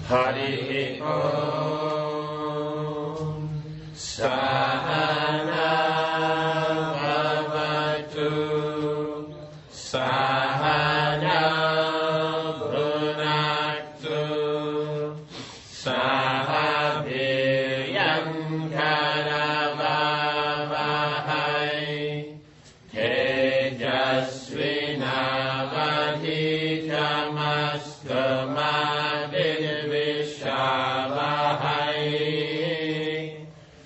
Hari Om Sahana Bhavatu Sahana Brunaktu Sahabhiyam Karavavahai Tejasvinavaditamastamavishvavahai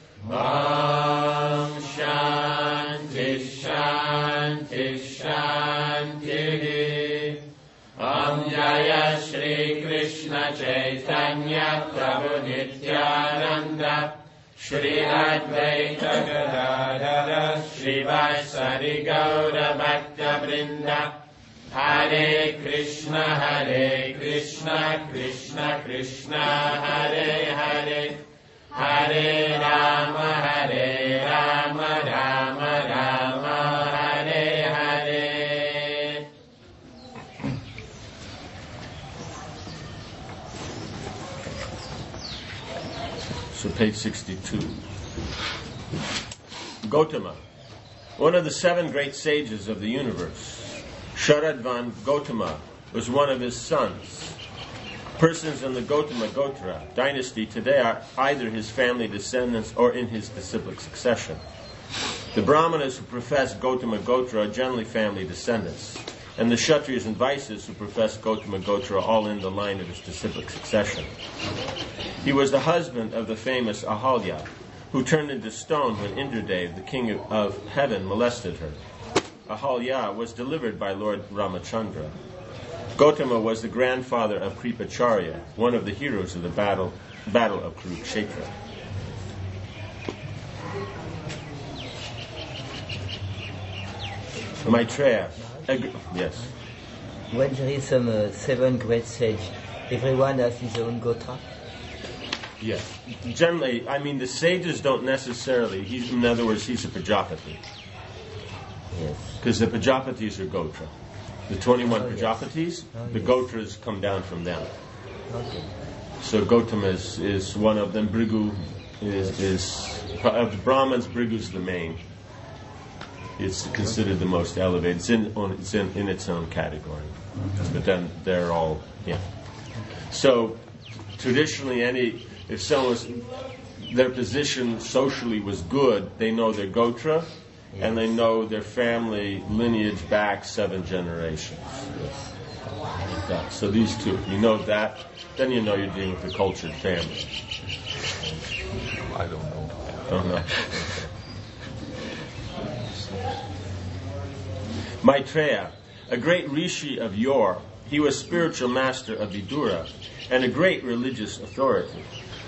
Om Shanti Shanti Shanti Om Jaya Shri Krishna Chaitanya Prabhu Nityananda Shri Advaita Gadadara Shri Vaisari Gaura Bhakta Vrinda Hare Krishna Krishna Krishna Hare Hare Hare Rama Rama Rama Hare Hare. So page 62. Gautama, one of the 7 great sages of the universe, Sharadvan Gautama, was one of his sons. Persons in the Gautama Gotra dynasty today are either his family descendants or in his disciplic succession. The Brahmanas who profess Gautama Gotra are generally family descendants, and the Kshatriyas and Vaisyas who profess Gautama Gotra are all in the line of his disciplic succession. He was the husband of the famous Ahalya, who turned into stone when Indradev, the king of heaven, molested her. Ahalya was delivered by Lord Ramachandra. Gautama was the grandfather of Kripacharya, one of the heroes of the battle of Kurukshetra. Maitreya. Yes. When there is some 7 great sages, everyone has his own Gotra? Yes. Generally, I mean, the sages don't necessarily, in other words, he's a Prajapati. Yes. Because the Prajapatis are Gotra. The 21 Prajapatis, the Gotras come down from them. Okay. So Gautama is one of them. Bhrigu is of the Brahmins, Bhrigu is the main. It's considered the most elevated. It's in its own category. But then they're all, So traditionally, if someone's, their position socially was good, they know their Gotra, and they know their family lineage back 7 generations. Like that. So these 2, you know that, then you know you're dealing with a cultured family. I don't know. Don't know. Maitreya, a great rishi of yore, he was spiritual master of Vidura and a great religious authority.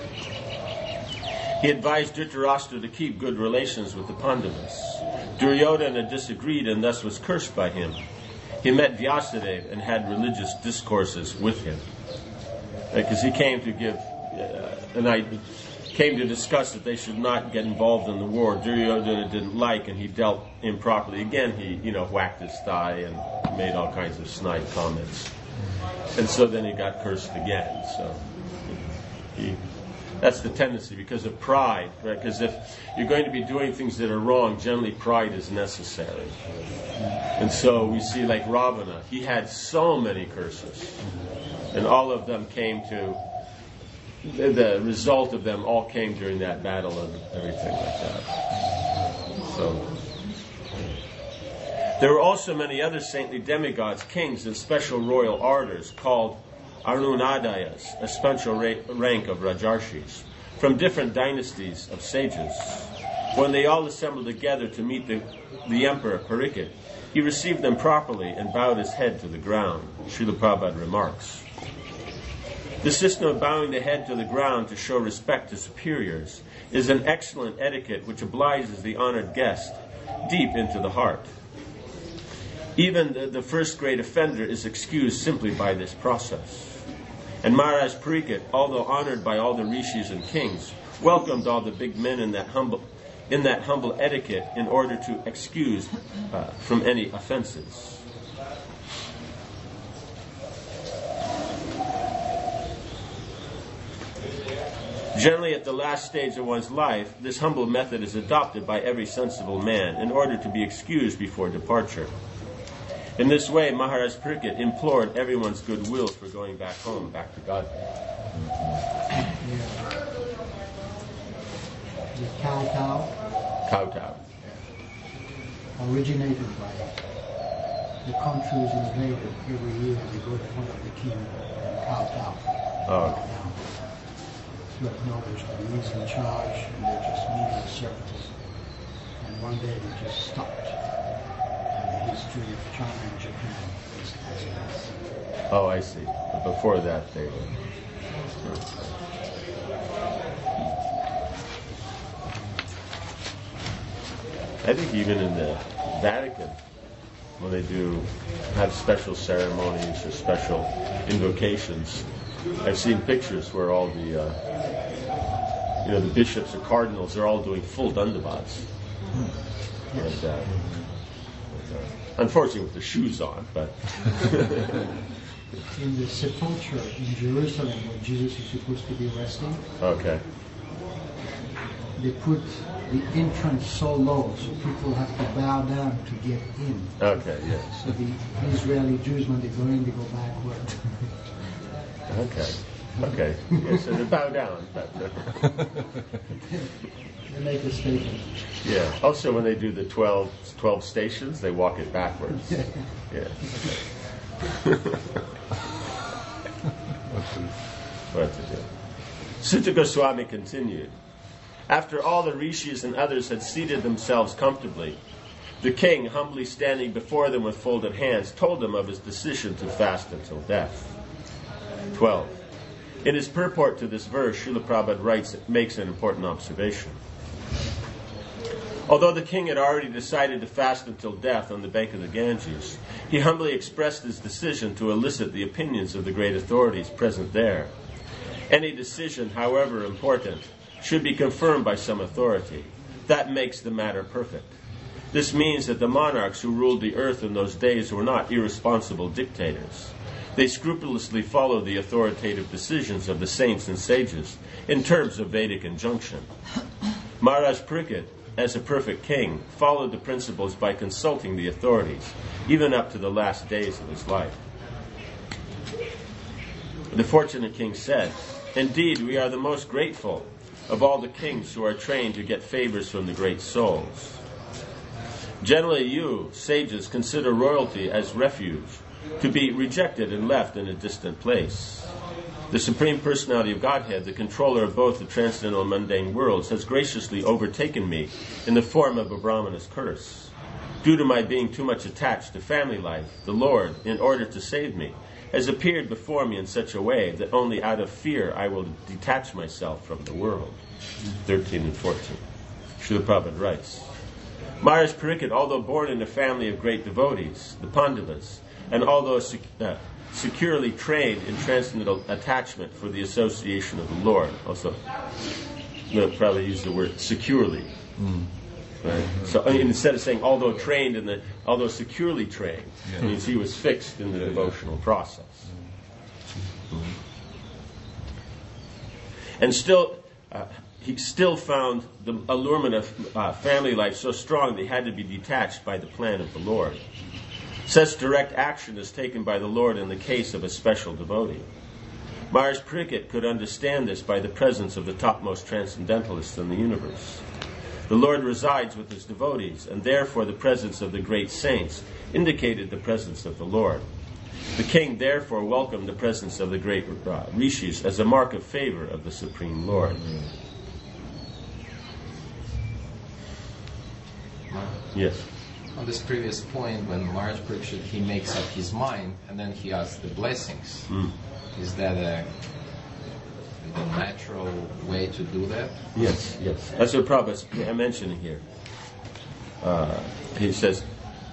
He advised Dhritarashtra to keep good relations with the Pandavas. Duryodhana disagreed and thus was cursed by him. He met Vyasadeva and had religious discourses with him. Because he came to give came to discuss that they should not get involved in the war. Duryodhana didn't like, and he dealt improperly. Again, he whacked his thigh and made all kinds of snide comments. And so then he got cursed again. So that's the tendency because of pride, right? Because if you're going to be doing things that are wrong, generally pride is necessary. And so we see like Ravana, he had so many curses. And all of them came to, the result of them all came during that battle and everything like that. So there were also many other saintly demigods, kings, and special royal orders called Arunadayas, a special rank of Rajarshis, from different dynasties of sages. When they all assembled together to meet the emperor Parikshit, he received them properly and bowed his head to the ground. Srila Prabhupada remarks, the system of bowing the head to the ground to show respect to superiors is an excellent etiquette which obliges the honored guest deep into the heart. Even the first great offender is excused simply by this process. And Maharaj Parikshit, although honored by all the rishis and kings, welcomed all the big men in that humble etiquette in order to excuse from any offenses. Generally, at the last stage of one's life, this humble method is adopted by every sensible man in order to be excused before departure. In this way, Maharaj Pariksit implored everyone's goodwill for going back home, back to God. The kowtow Kowtow. originated by the countries invaded. Every year they go in front of the king and kowtow. Oh. Down. To acknowledge that he's in charge and they're just meaningless servants. And one day they just stopped. And the history of China and Japan is as it is. Oh, I see. But before that, they were. I think even in the Vatican, when they do have special ceremonies or special invocations, I've seen pictures where all the the bishops or cardinals are all doing full dandavats. And, unfortunately with their shoes on, but In the sepulchre in Jerusalem where Jesus is supposed to be resting, okay. they put the entrance so low so people have to bow down to get in. Okay, yes. So the Israeli Jews, when they go in, they go backward. Okay. Yes, so they bow down, but They make a statement. yeah. Also, when they do the 12 stations, they walk it backwards. Yeah. What to do? Sutta Goswami continued. After all the rishis and others had seated themselves comfortably, the king, humbly standing before them with folded hands, told them of his decision to fast until death. 12. In his purport to this verse, Srila Prabhupada makes an important observation. Although the king had already decided to fast until death on the bank of the Ganges, he humbly expressed his decision to elicit the opinions of the great authorities present there. Any decision, however important, should be confirmed by some authority. That makes the matter perfect. This means that the monarchs who ruled the earth in those days were not irresponsible dictators. They scrupulously followed the authoritative decisions of the saints and sages in terms of Vedic injunction. Maharaj Pariksit, as a perfect king, followed the principles by consulting the authorities, even up to the last days of his life. The fortunate king said, "Indeed, we are the most grateful of all the kings who are trained to get favors from the great souls. Generally, you, sages, consider royalty as refuge, to be rejected and left in a distant place. The Supreme Personality of Godhead, the controller of both the transcendental and mundane worlds, has graciously overtaken me in the form of a Brahmana's curse. Due to my being too much attached to family life, the Lord, in order to save me, has appeared before me in such a way that only out of fear I will detach myself from the world." 13 and 14. Srila Prabhupada writes, Maharaj Pariksit, although born in a family of great devotees, the Pandavas, and although securely trained in transcendental attachment for the association of the Lord, also, we'll probably use the word securely. Right? So instead of saying although securely trained, it means he was fixed in the devotional process. And still, he still found the allurement of family life so strong that he had to be detached by the plan of the Lord. Such direct action is taken by the Lord in the case of a special devotee. Maharaj Pariksit could understand this by the presence of the topmost transcendentalists in the universe. The Lord resides with his devotees, and therefore the presence of the great saints indicated the presence of the Lord. The king therefore welcomed the presence of the great rishis as a mark of favor of the Supreme Lord. Yes. On this previous point, when Maharaj Pariksit, he makes up his mind and then he asks the blessings. Is that a natural way to do that? Yes. That's what Prabhupada mentioning here. He says,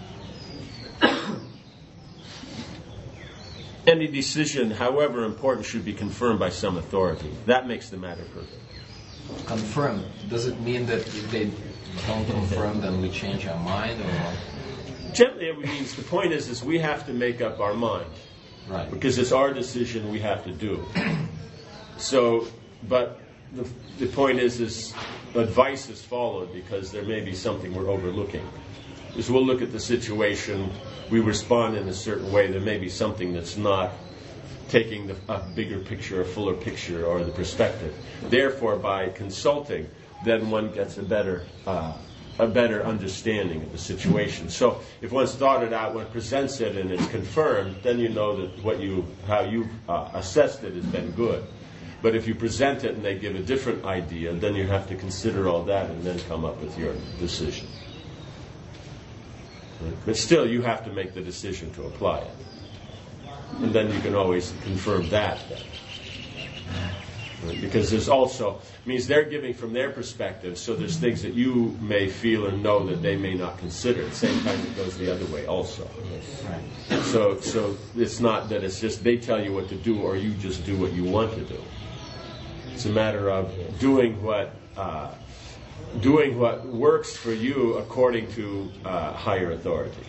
any decision, however important, should be confirmed by some authority. That makes the matter perfect. Confirmed. Does it mean that if they don't confirm, then we change our mind? Or? Generally, it means the point is we have to make up our mind. Right. Because it's our decision we have to do. So, but the point is advice is followed because there may be something we're overlooking. Because we'll look at the situation, we respond in a certain way, there may be something that's not taking a bigger picture, a fuller picture, or the perspective. Therefore, by consulting, then one gets a better understanding of the situation. So, if one's thought it out, one presents it, and it's confirmed, then you know that how you assessed it has been good. But if you present it and they give a different idea, then you have to consider all that and then come up with your decision. Right? But still, you have to make the decision to apply it. And then you can always confirm that then. Right? Because there's also, means they're giving from their perspective, so there's things that you may feel and know that they may not consider. At the same time, it goes the other way also. Right. So it's not that it's just they tell you what to do or you just do what you want to do. It's a matter of doing what works for you according to higher authority.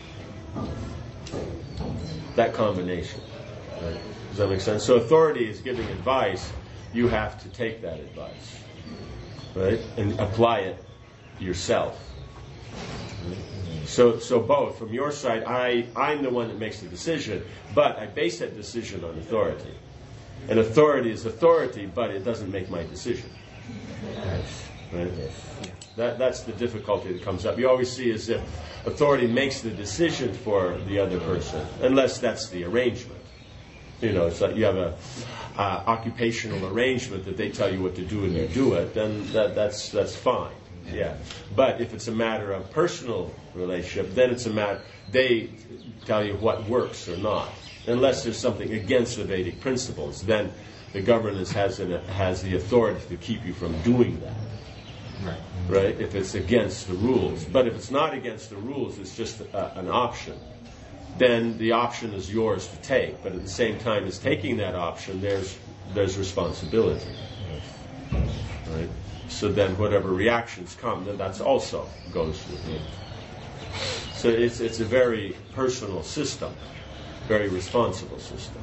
That combination. Right? Does that make sense? So authority is giving advice. You have to take that advice, right, and apply it yourself. Right? So both from your side, I'm the one that makes the decision, but I base that decision on authority. And authority is authority, but it doesn't make my decision. Right? That's the difficulty that comes up. You always see as if authority makes the decision for the other person, unless that's the arrangement. You know, it's like you have a occupational arrangement that they tell you what to do and you do it, then that's fine. Yeah. But if it's a matter of personal relationship, then it's a matter, they tell you what works or not. Unless there's something against the Vedic principles, then the governance has the authority to keep you from doing that. Right? If it's against the rules. But if it's not against the rules, it's just an option. Then the option is yours to take. But at the same time as taking that option, there's responsibility. Right? So then whatever reactions come, then that's also goes with it. So it's a very personal system, very responsible system.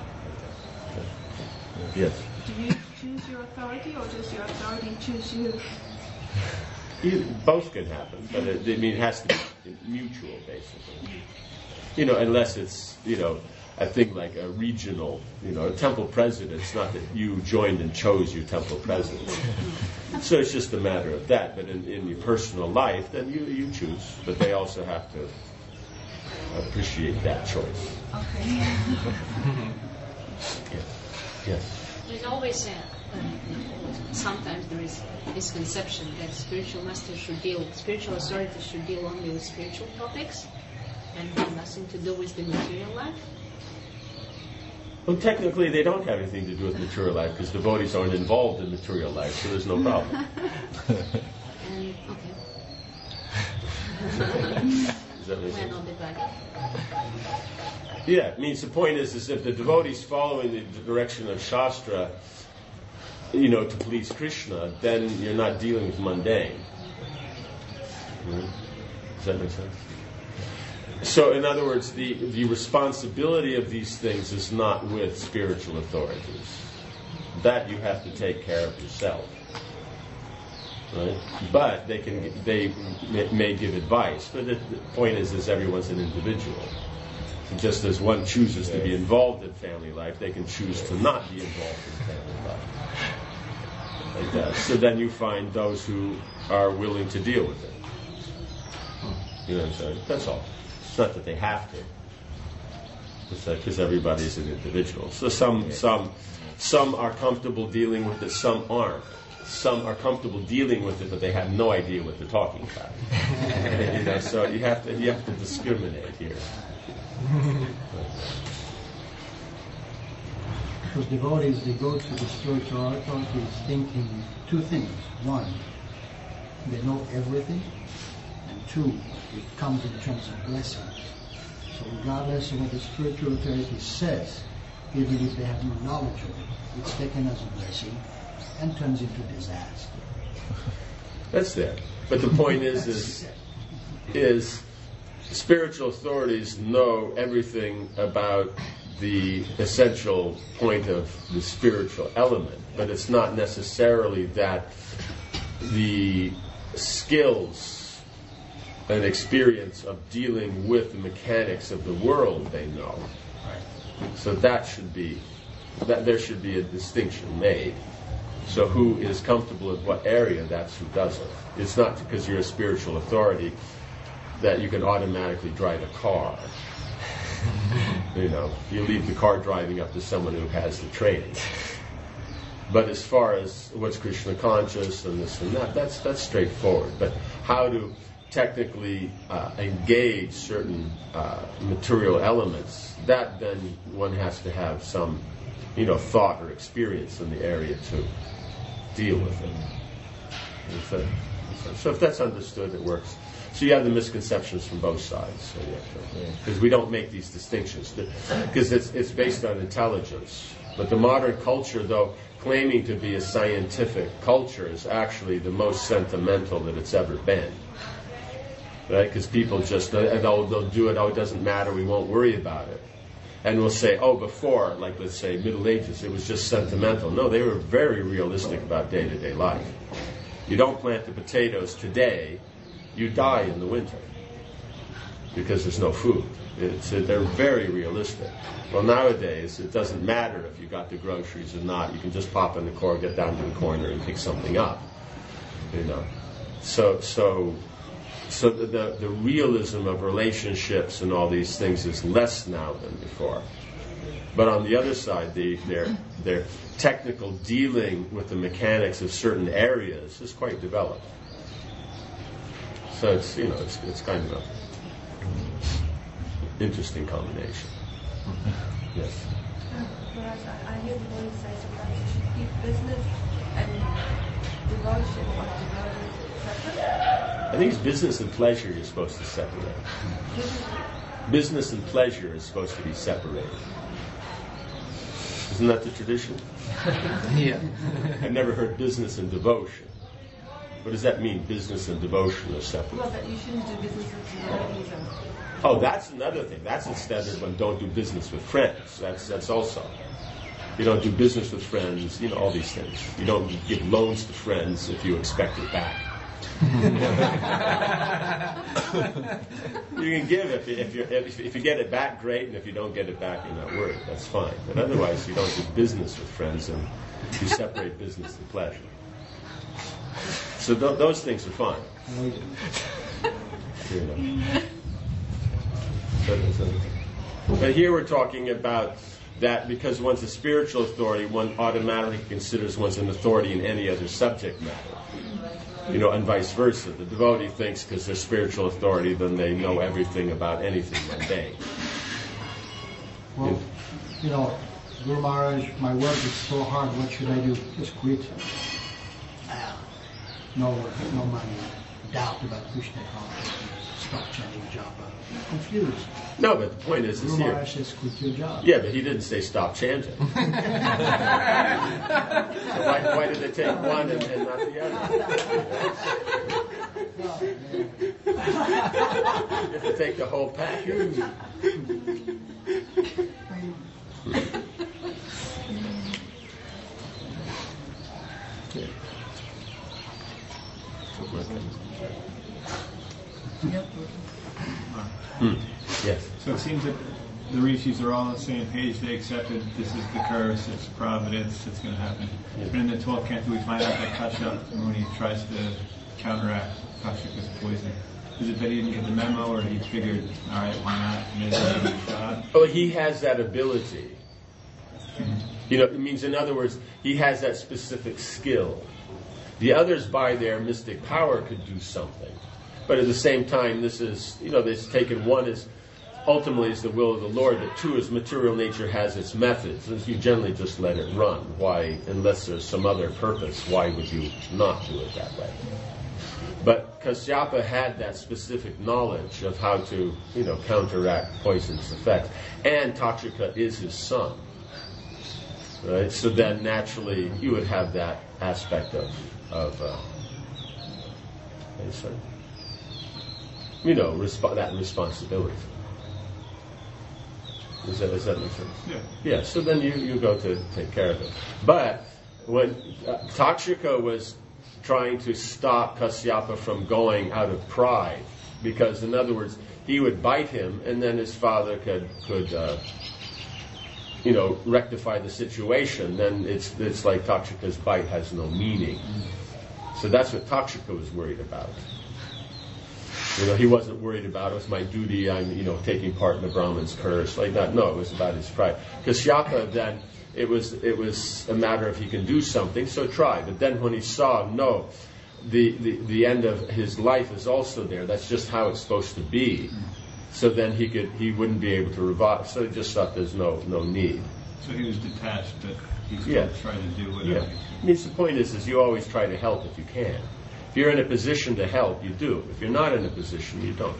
Okay. Yes? Do you choose your authority or does your authority choose you? Both can happen, but it has to be mutual, basically. You know, unless it's, a thing like a regional, a temple president. It's not that you joined and chose your temple president. So it's just a matter of that. But in your personal life, then you choose. But they also have to appreciate that choice. Okay. Yes. There's always sometimes there is misconception that spiritual authorities should deal only with spiritual topics and have nothing to do with the material life. Well, technically, they don't have anything to do with material life because devotees aren't involved in material life, so there's no problem. And okay. Does that make sense? We're not divided. Yeah, it means the point is if the devotee's following the direction of Shastra, to please Krishna, then you're not dealing with mundane. Does that make sense? So, in other words, the responsibility of these things is not with spiritual authorities. That you have to take care of yourself. Right? But they may give advice. But the point is everyone's an individual. Just as one chooses to be involved in family life, they can choose to not be involved in family life. Like that. So then you find those who are willing to deal with it. You know what I'm saying? That's all. It's not that they have to. It's because everybody's an individual. So some are comfortable dealing with it, some aren't. Some are comfortable dealing with it, but they have no idea what they're talking about. So you have to discriminate here. Because devotees, they go to the spiritual authorities thinking two things. One, they know everything. And two, it comes in terms of blessings. So regardless of what the spiritual authority says, even if they have no knowledge of it, it's taken as a blessing and turns into disaster. That's there. But the point is spiritual authorities know everything about the essential point of the spiritual element, but it's not necessarily that the skills and experience of dealing with the mechanics of the world they know. So that there should be a distinction made. So who is comfortable in what area, that's who does it. It's not because you're a spiritual authority that you can automatically drive a car. You leave the car driving up to someone who has the training. But as far as what's Krishna conscious and this and that, that's straightforward. But how to technically engage certain material elements, that then one has to have some, thought or experience in the area to deal with it. So if that's understood, it works. So you have the misconceptions from both sides. Because we don't make these distinctions. Because it's based on intelligence. But the modern culture, though, claiming to be a scientific culture, is actually the most sentimental that it's ever been. Right? Because people just, they'll do it, it doesn't matter, we won't worry about it. And we'll say, before, like let's say Middle Ages, it was just sentimental. No, they were very realistic about day-to-day life. You don't plant the potatoes today, you die in the winter because there's no food. They're very realistic. Well, nowadays, it doesn't matter if you got the groceries or not. You can just pop in the car, get down to the corner, and pick something up. So the realism of relationships and all these things is less now than before. But on the other side, their technical dealing with the mechanics of certain areas is quite developed. So it's kind of an interesting combination. Yes. Whereas I hear the Lord say sometimes you should keep business and devotion or devotion separate. I think it's business and pleasure you're supposed to separate. Business and pleasure is supposed to be separated. Isn't that the tradition? Yeah. I've never heard business and devotion. What does that mean, business and devotion are separate? Well, that you shouldn't do business with devotees. That's another thing. That's instead of when don't do business with friends. That's also. You don't do business with friends, all these things. You don't give loans to friends if you expect it back. You can give if you get it back, great, and if you don't get it back, you're not worried. That's fine. But otherwise, you don't do business with friends, and you separate business and pleasure. So those things are fine. But here we're talking about that because one's a spiritual authority, one automatically considers one's an authority in any other subject matter. And vice versa. The devotee thinks because they're spiritual authority, then they know everything about anything mundane. Well, Guru Maharaj, my work is so hard, what should I do? Just quit. No work, no money, doubt about Krishna consciousness, stop chanting japa. Confused. No, but the point is Guru here. Maharaj says quit your job. Yeah, but he didn't say stop chanting. So why did they take one and not the other? You have to take the whole package. Yes. So it seems that the rishis are all on the same page. They accepted this is the curse, it's providence, it's going to happen. Yeah. But in the 12th canto, we find out that Kashyap Muni tries to counteract Kashyap's poison. Is it that he didn't get the memo, or he figured, all right, why not? Maybe give it a shot? Oh, he has that ability. It means, in other words, he has that specific skill. The others, by their mystic power, could do something. But at the same time, this is, this taken one is ultimately is the will of the Lord, but two is material nature has its methods. And you generally just let it run. Why, unless there's some other purpose, why would you not do it that way? But Kasyapa had that specific knowledge of how to, counteract poison's effects. And Takshaka is his son. Right? So then naturally you would have that aspect of that responsibility. Does that make sense? Yeah. Yeah, so then you go to take care of it. But when Takshika was trying to stop Kasyapa from going out of pride, because in other words, he would bite him, and then his father could rectify the situation. Then it's like Takshika's bite has no meaning. So that's what Takshika was worried about. He wasn't worried about, it was my duty, I'm, taking part in the Brahman's curse, like that. No, it was about his pride. Kasyapa then, it was a matter of he can do something, so try. But then when he saw, no, the end of his life is also there, that's just how it's supposed to be. So then he wouldn't be able to revive, so he just thought there's no need. So he was detached, but he still tried to do whatever. Yeah. I mean, the point is you always try to help if you can. If you're in a position to help, you do. If you're not in a position, you don't.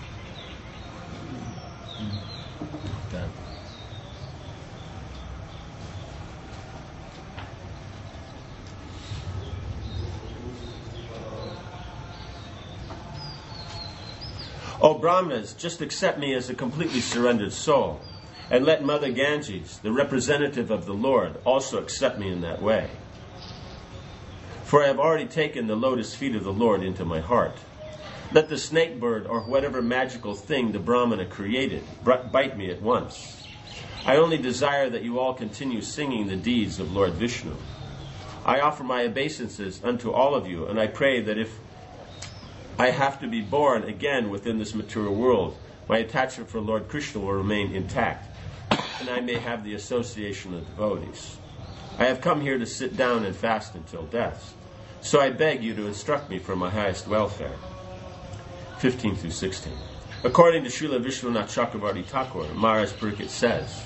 O Brahmanas, just accept me as a completely surrendered soul, and let Mother Ganges, the representative of the Lord, also accept me in that way. For I have already taken the lotus feet of the Lord into my heart. Let the snake bird or whatever magical thing the Brahmana created bite me at once. I only desire that you all continue singing the deeds of Lord Vishnu. I offer my obeisances unto all of you, and I pray that if I have to be born again within this material world, my attachment for Lord Krishna will remain intact, and I may have the association of devotees. I have come here to sit down and fast until death. So I beg you to instruct me for my highest welfare. 15 through 16. According to Srila Vishwanath Chakravarti Thakur, Maharaj Pariksit says,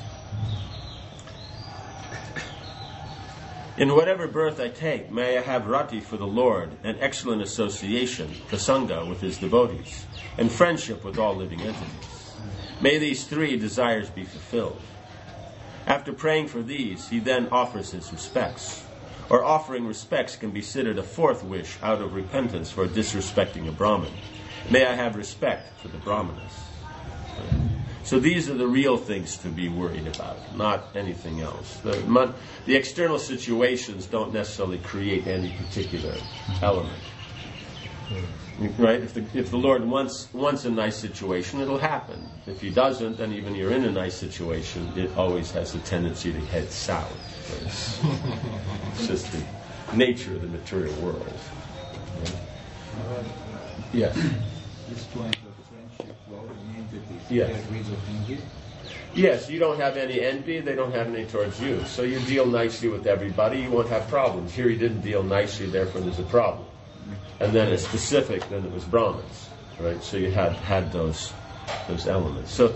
in whatever birth I take, may I have rati for the Lord, and excellent association, prasanga, with his devotees, and friendship with all living entities. May these three desires be fulfilled. After praying for these, he then offers his respects. Or offering respects can be considered a fourth wish out of repentance for disrespecting a Brahmin. May I have respect for the Brahmanas. So these are the real things to be worried about, not anything else. The external situations don't necessarily create any particular element. Right? If the Lord wants a nice situation, it'll happen. If he doesn't, then even you're in a nice situation, it always has a tendency to head south. It's just the nature of the material world. Yes. This point of friendship, well, the entities, Yes. get rid of envy. Yes, you don't have any envy, they don't have any towards you. So you deal nicely with everybody, you won't have problems. Here he didn't deal nicely, therefore there's a problem. And then it's specific, then it was Brahmins. Right? So you had those elements. So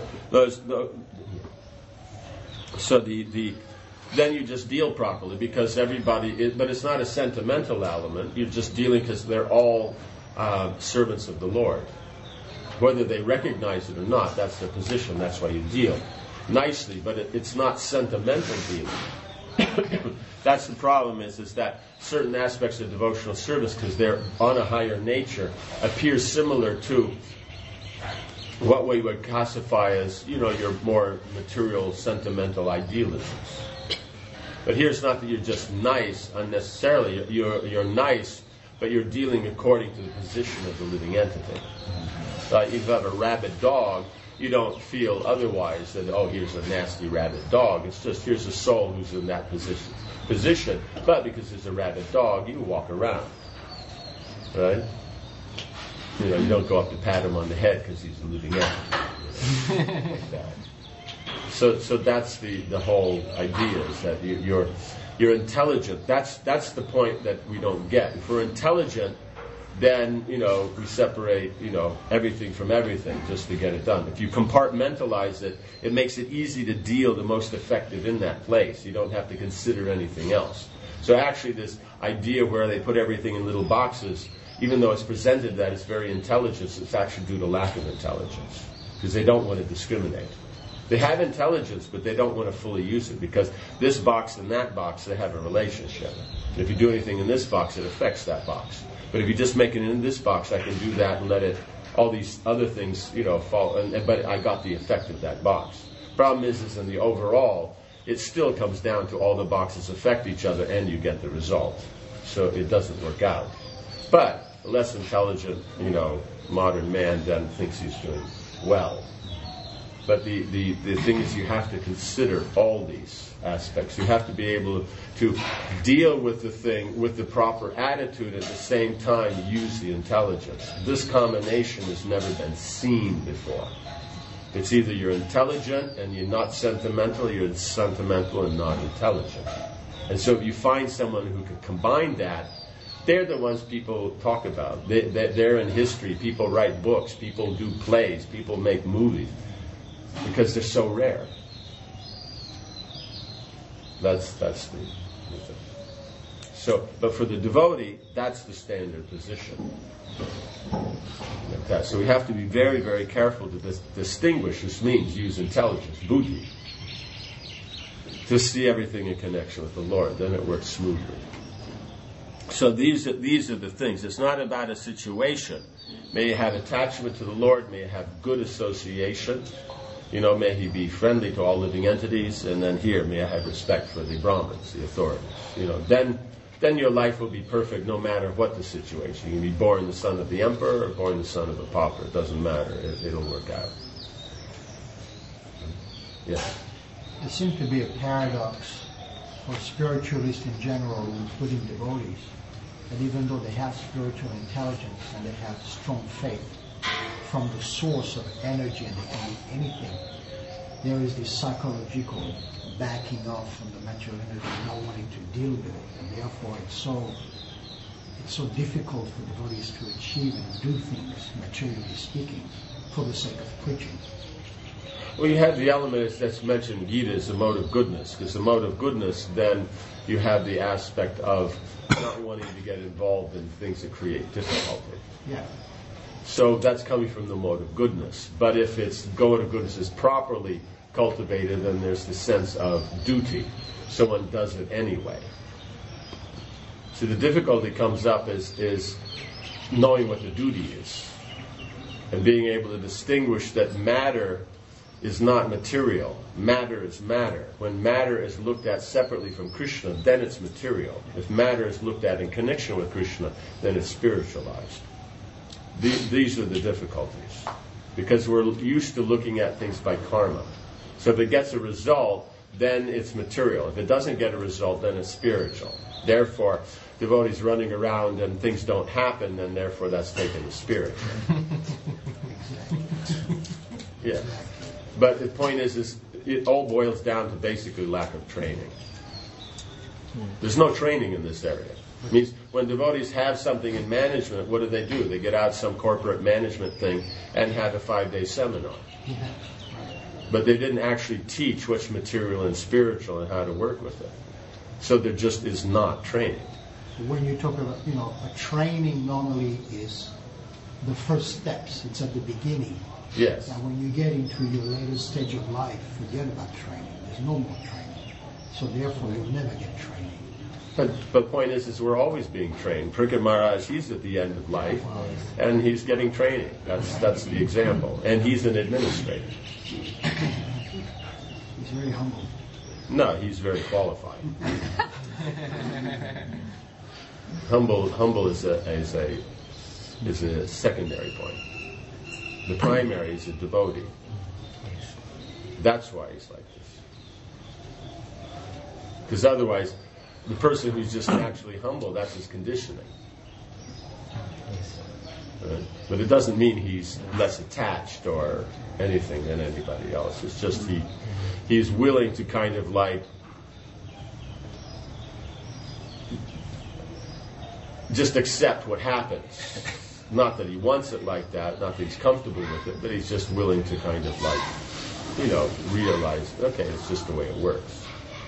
then you just deal properly because everybody, but it's not a sentimental element. You're just dealing because they're all servants of the Lord. Whether they recognize it or not, that's their position. That's why you deal nicely, but it's not sentimental dealing. That's the problem is that certain aspects of devotional service, because they're on a higher nature, appear similar to what we would classify as, your more material, sentimental idealisms. But here it's not that you're just nice unnecessarily. You're nice, but you're dealing according to the position of the living entity. If you have a rabid dog, you don't feel otherwise that, here's a nasty rabid dog. It's just, here's a soul who's in that position. But because there's a rabid dog, you walk around. Right? You don't go up to pat him on the head because he's a living entity. Like that. So that's the whole idea is that you're intelligent. That's the point that we don't get. If we're intelligent, then we separate everything from everything just to get it done. If you compartmentalize it, it makes it easy to deal the most effective in that place. You don't have to consider anything else. So actually, this idea where they put everything in little boxes, even though it's presented that it's very intelligent, it's actually due to lack of intelligence because they don't want to discriminate. They have intelligence, but they don't want to fully use it because this box and that box, they have a relationship. If you do anything in this box, it affects that box. But if you just make it in this box, I can do that and let it, all these other things, fall. But I got the effect of that box. Problem is in the overall, it still comes down to all the boxes affect each other and you get the result. So it doesn't work out. But a less intelligent, modern man then thinks he's doing well. But the thing is, you have to consider all these aspects. You have to be able to deal with the thing with the proper attitude, at the same time use the intelligence. This combination has never been seen before. It's either you're intelligent and you're not sentimental, you're sentimental and not intelligent. And so if you find someone who can combine that, they're the ones people talk about. They're in history. People write books. People do plays. People make movies. Because they're so rare. That's the thing. So, but for the devotee, that's the standard position. Like that. So we have to be very, very careful to distinguish. This means use intelligence, buddhi, to see everything in connection with the Lord. Then it works smoothly. So these are the things. It's not about a situation. May you have attachment to the Lord. May you have good association. May he be friendly to all living entities. And then here, may I have respect for the Brahmins, the authorities. Then your life will be perfect no matter what the situation. You can be born the son of the emperor or born the son of a pauper. It doesn't matter. It'll work out. Yeah. There seems to be a paradox for spiritualists in general, including devotees, that even though they have spiritual intelligence and they have strong faith from the source of energy and they can be anything, there is this psychological backing off from the material energy, not wanting to deal with it, and therefore it's so difficult for devotees to achieve and do things, materially speaking, for the sake of preaching. Well, you have the element that's mentioned in Gita is the mode of goodness, because the mode of goodness, then you have the aspect of not wanting to get involved in things that create difficulty. Yeah. So that's coming from the mode of goodness. But if its mode of goodness is properly cultivated, then there's the sense of duty. Someone does it anyway. So the difficulty comes up is knowing what the duty is and being able to distinguish that matter is not material. Matter is matter. When matter is looked at separately from Krishna, then it's material. If matter is looked at in connection with Krishna, then it's spiritualized. These are the difficulties. Because we're used to looking at things by karma. So if it gets a result, then it's material. If it doesn't get a result, then it's spiritual. Therefore, devotees running around and things don't happen, and therefore that's taken as spiritual. Yeah. But the point is it all boils down to basically lack of training. There's no training in this area. It means when devotees have something in management, what do? They get out some corporate management thing and have a 5-day seminar. But they didn't actually teach what's material and spiritual and how to work with it. So there just is not training. When you talk about, a training normally is the first steps. It's at the beginning. Yes. Now when you get into your later stage of life, forget about training. There's no more training. So therefore you'll never get training. But the point is we're always being trained. Pariksit Maharaj, he's at the end of life, and he's getting training. That's the example. And he's an administrator. He's very humble. No, he's very qualified. Humble is a secondary point. The primary is a devotee. That's why he's like this. Because otherwise, the person who's just naturally humble, that's his conditioning. But it doesn't mean he's less attached or anything than anybody else. It's just he's willing to kind of like just accept what happens. Not that he wants it like that, not that he's comfortable with it, but he's just willing to kind of like, realize, okay, it's just the way it works.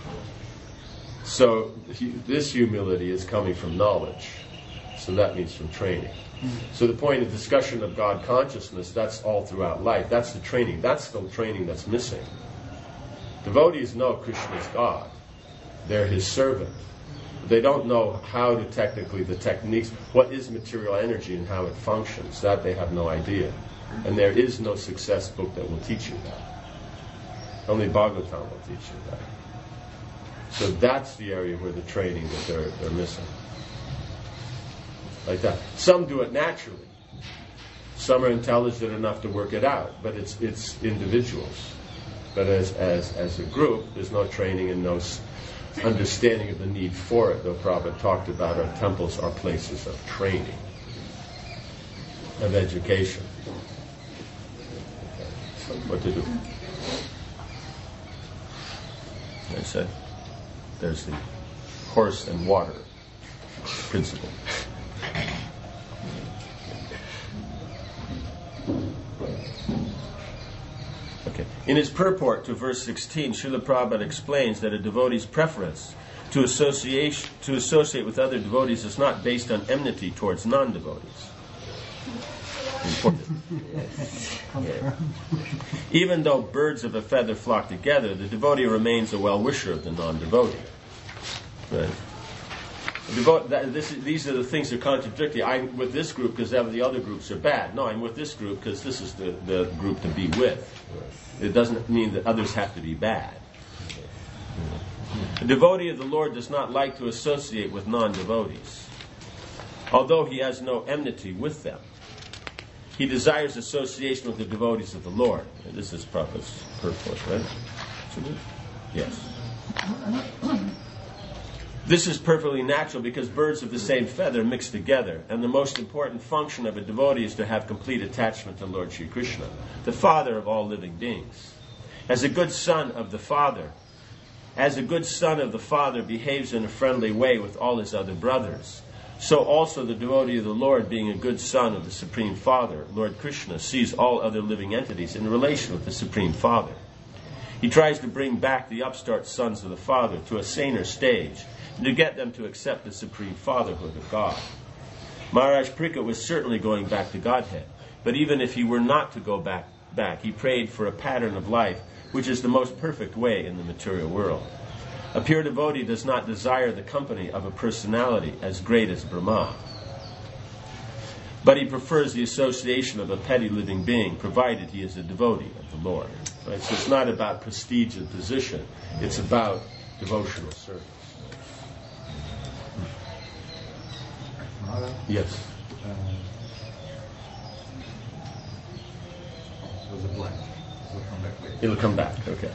So this humility is coming from knowledge. So that means from training. So the point of discussion of God consciousness, that's all throughout life. That's the training. That's the training that's missing. Devotees know Krishna is God. They're his servant. They don't know how to technically, the techniques, what is material energy and how it functions. That they have no idea. And there is no success book that will teach you that. Only Bhagavatam will teach you that. So that's the area where the training that they're missing. Like that. Some do it naturally. Some are intelligent enough to work it out, but it's individuals. But as a group, there's no training and no understanding of the need for it, though Prabhupada talked about our temples are places of training, of education. So what to do? I said, there's the horse and water principle. Okay. In his purport to verse 16, Srila Prabhupada explains that a devotee's preference to associate with other devotees is not based on enmity towards non-devotees. Important. Yeah. Even though birds of a feather flock together, the devotee remains a well-wisher of the non-devotee. Right. These are the things that contradict you. I'm with this group because the other groups are bad. No, I'm with this group because this is the group to be with. It doesn't mean that others have to be bad. A devotee of the Lord does not like to associate with non-devotees, although he has no enmity with them. He desires association with the devotees of the Lord. This is Prabhupada's purport, right? Yes. This is perfectly natural because birds of the same feather mix together, and the most important function of a devotee is to have complete attachment to Lord Shri Krishna, the Father of all living beings. As a good son of the Father behaves in a friendly way with all his other brothers, so also the devotee of the Lord, being a good son of the Supreme Father, Lord Krishna, sees all other living entities in relation with the Supreme Father. He tries to bring back the upstart sons of the Father to a saner stage, and to get them to accept the Supreme Fatherhood of God. Maharaj Parikshit was certainly going back to Godhead, but even if he were not to go back, he prayed for a pattern of life which is the most perfect way in the material world. A pure devotee does not desire the company of a personality as great as Brahma, but he prefers the association of a petty living being, provided he is a devotee of the Lord. Right? So it's not about prestige and position, it's about devotional service. Yes. There's a blank. It'll come back later. It'll come back, okay.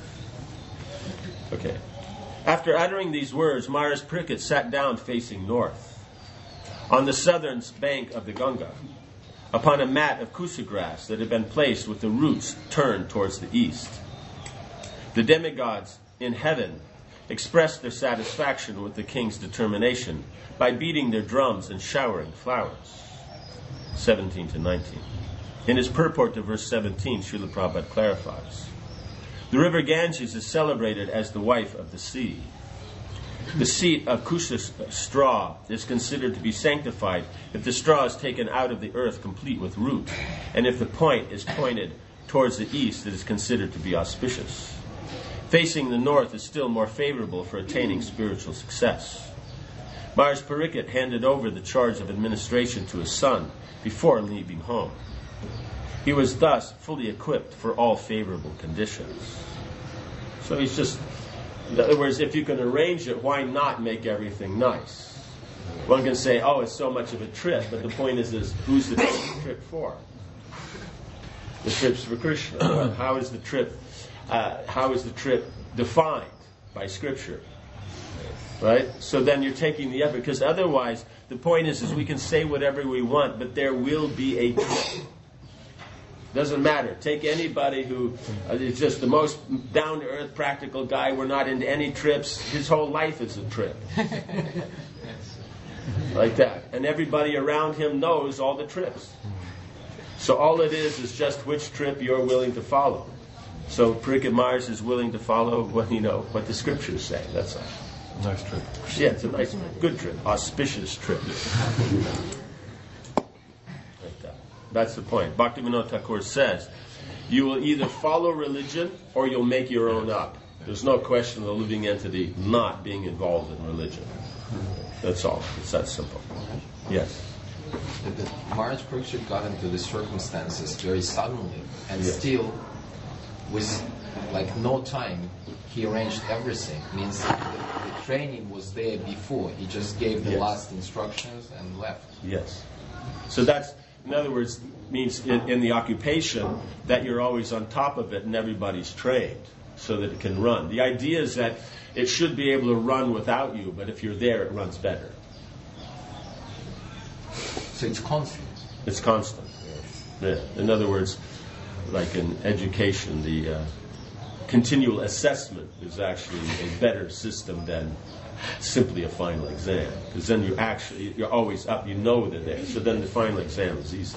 Okay. After uttering these words, Maharaj Parikshit sat down facing north, on the southern bank of the Ganga, upon a mat of kusa grass that had been placed with the roots turned towards the east. The demigods in heaven expressed their satisfaction with the king's determination by beating their drums and showering flowers. 17 to 19. In his purport to verse 17, Srila Prabhupada clarifies. The river Ganges is celebrated as the wife of the sea. The seed of kusa straw is considered to be sanctified if the straw is taken out of the earth complete with root, and if the point is pointed towards the east, it is considered to be auspicious. Facing the north is still more favorable for attaining spiritual success. Maharaj Parikshit handed over the charge of administration to his son before leaving home. He was thus fully equipped for all favorable conditions. So he's just, in other words, if you can arrange it, why not make everything nice? One can say, oh, it's so much of a trip, but the point is who's the trip for? The trip's for Krishna. How is the trip defined by Scripture? Right? So then you're taking the effort, because otherwise the point is we can say whatever we want, but there will be a trip. Doesn't matter. Take anybody who is just the most down-to-earth, practical guy. We're not into any trips. His whole life is a trip. Like that. And everybody around him knows all the trips. So all it is just which trip you're willing to follow. So Parikshit Maharaj is willing to follow what the Scriptures say. That's all. Nice trip. Yeah, it's a nice, good trip. Auspicious trip. That's the point. Bhaktivinoda Thakur says, you will either follow religion or you'll make your own up. There's no question of the living entity not being involved in religion. That's all. It's that simple. Yes? Maharaj Parikshit got into the circumstances very suddenly and still was like no time, he arranged everything. Means the training was there before. He just gave the last instructions and left. Yes. So that's, in other words, means in the occupation that you're always on top of it and everybody's trained so that it can run. The idea is that it should be able to run without you, but if you're there, it runs better. So it's constant. It's constant. Yeah. In other words, like in education, the continual assessment is actually a better system than simply a final exam, because then you're always up, you know they're there, so then the final exam is easy.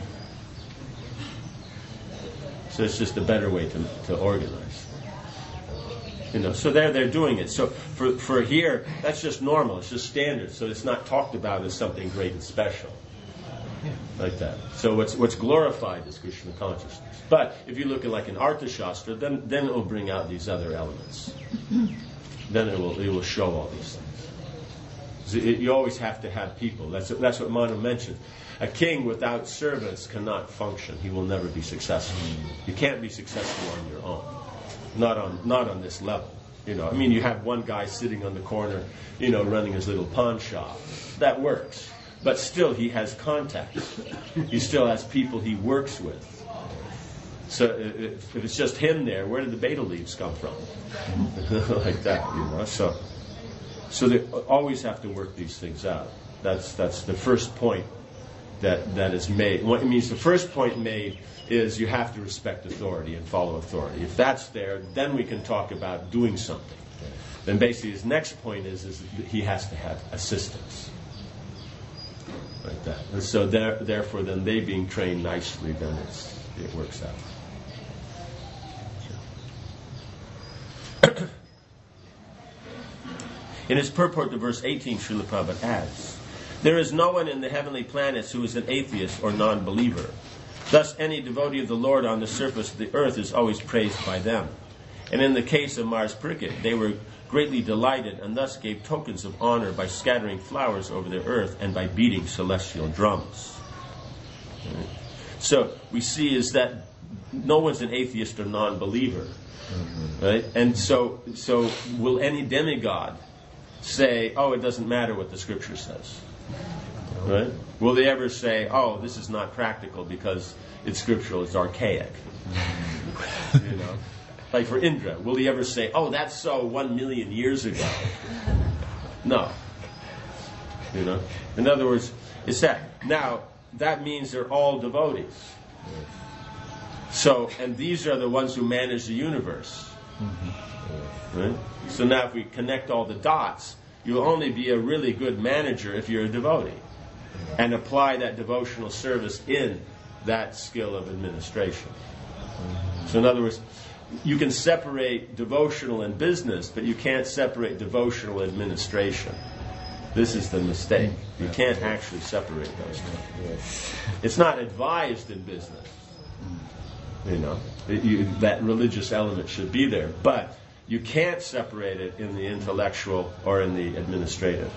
So it's just a better way to organize. So they're doing it. So for here, that's just normal, it's just standard, so it's not talked about as something great and special. Like that. So what's glorified is Krishna consciousness. But if you look at like an Arthashastra, then it will bring out these other elements. Then it will show all these things. You always have to have people. That's what Manu mentioned. A king without servants cannot function. He will never be successful. You can't be successful on your own. Not on this level. You have one guy sitting on the corner, running his little pawn shop. That works. But still, he has contacts. He still has people he works with. So if it's just him there, where did the beta leaves come from? Like that, So they always have to work these things out. That's the first point that is made. What it means, the first point made is you have to respect authority and follow authority. If that's there, then we can talk about doing something. Then basically his next point is that he has to have assistance. Like that. And so therefore then they being trained nicely, then it works out. In his purport to verse 18, Srila Prabhupada adds, "There is no one in the heavenly planets who is an atheist or non-believer. Thus any devotee of the Lord on the surface of the earth is always praised by them. And in the case of Mars Pariksit, they were greatly delighted and thus gave tokens of honor by scattering flowers over the earth and by beating celestial drums." Right. So we see is that no one's an atheist or non-believer. Right? And so will any demigod say, "Oh, it doesn't matter what the scripture says"? Right? Will they ever say, "Oh, this is not practical because it's scriptural, it's archaic"? Like for Indra, will he ever say, "Oh, that's so 1 million years ago"? No. In other words, it's that. Now, that means they're all devotees. So, and these are the ones who manage the universe. Right? So now if we connect all the dots, you'll only be a really good manager if you're a devotee. And apply that devotional service in that skill of administration. So in other words, you can separate devotional and business, but you can't separate devotional administration. This is the mistake. You can't actually separate those two. It's not advised in business. That religious element should be there, but you can't separate it in the intellectual or in the administrative.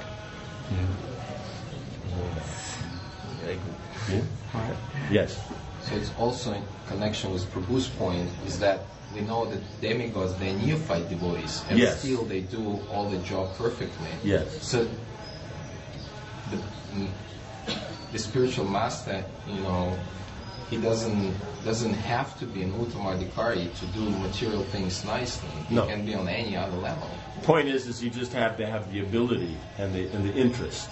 Very good. Yeah? Yes. So it's also in connection with Prabhu's point, is that we know that demigods, they're neophyte devotees, and still they do all the job perfectly. Yes. So the spiritual master, he doesn't have to be an Uttamadhikari to do material things nicely. He can be on any other level. The point is you just have to have the ability and the interest.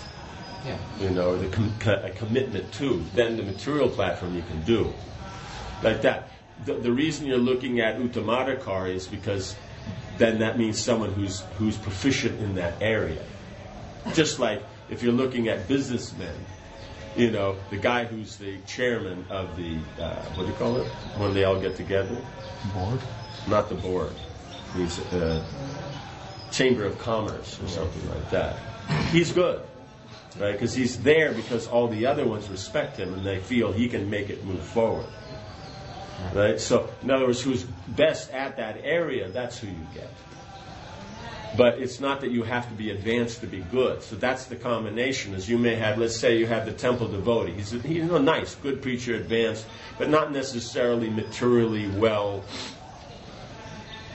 A commitment to. Then the material platform you can do. Like that. The reason you're looking at Uttamadhikari is because then that means someone who's proficient in that area. Just like if you're looking at businessmen, the guy who's the chairman of the, what do you call it? When they all get together? Board? Not the board. He's Chamber of Commerce or something like that. He's good. Right? Because he's there because all the other ones respect him and they feel he can make it move forward. Right? So, in other words, who's best at that area, that's who you get. But it's not that you have to be advanced to be good. So that's the combination. As you may have, let's say you have the temple devotee. He's a nice, good preacher, advanced, but not necessarily materially well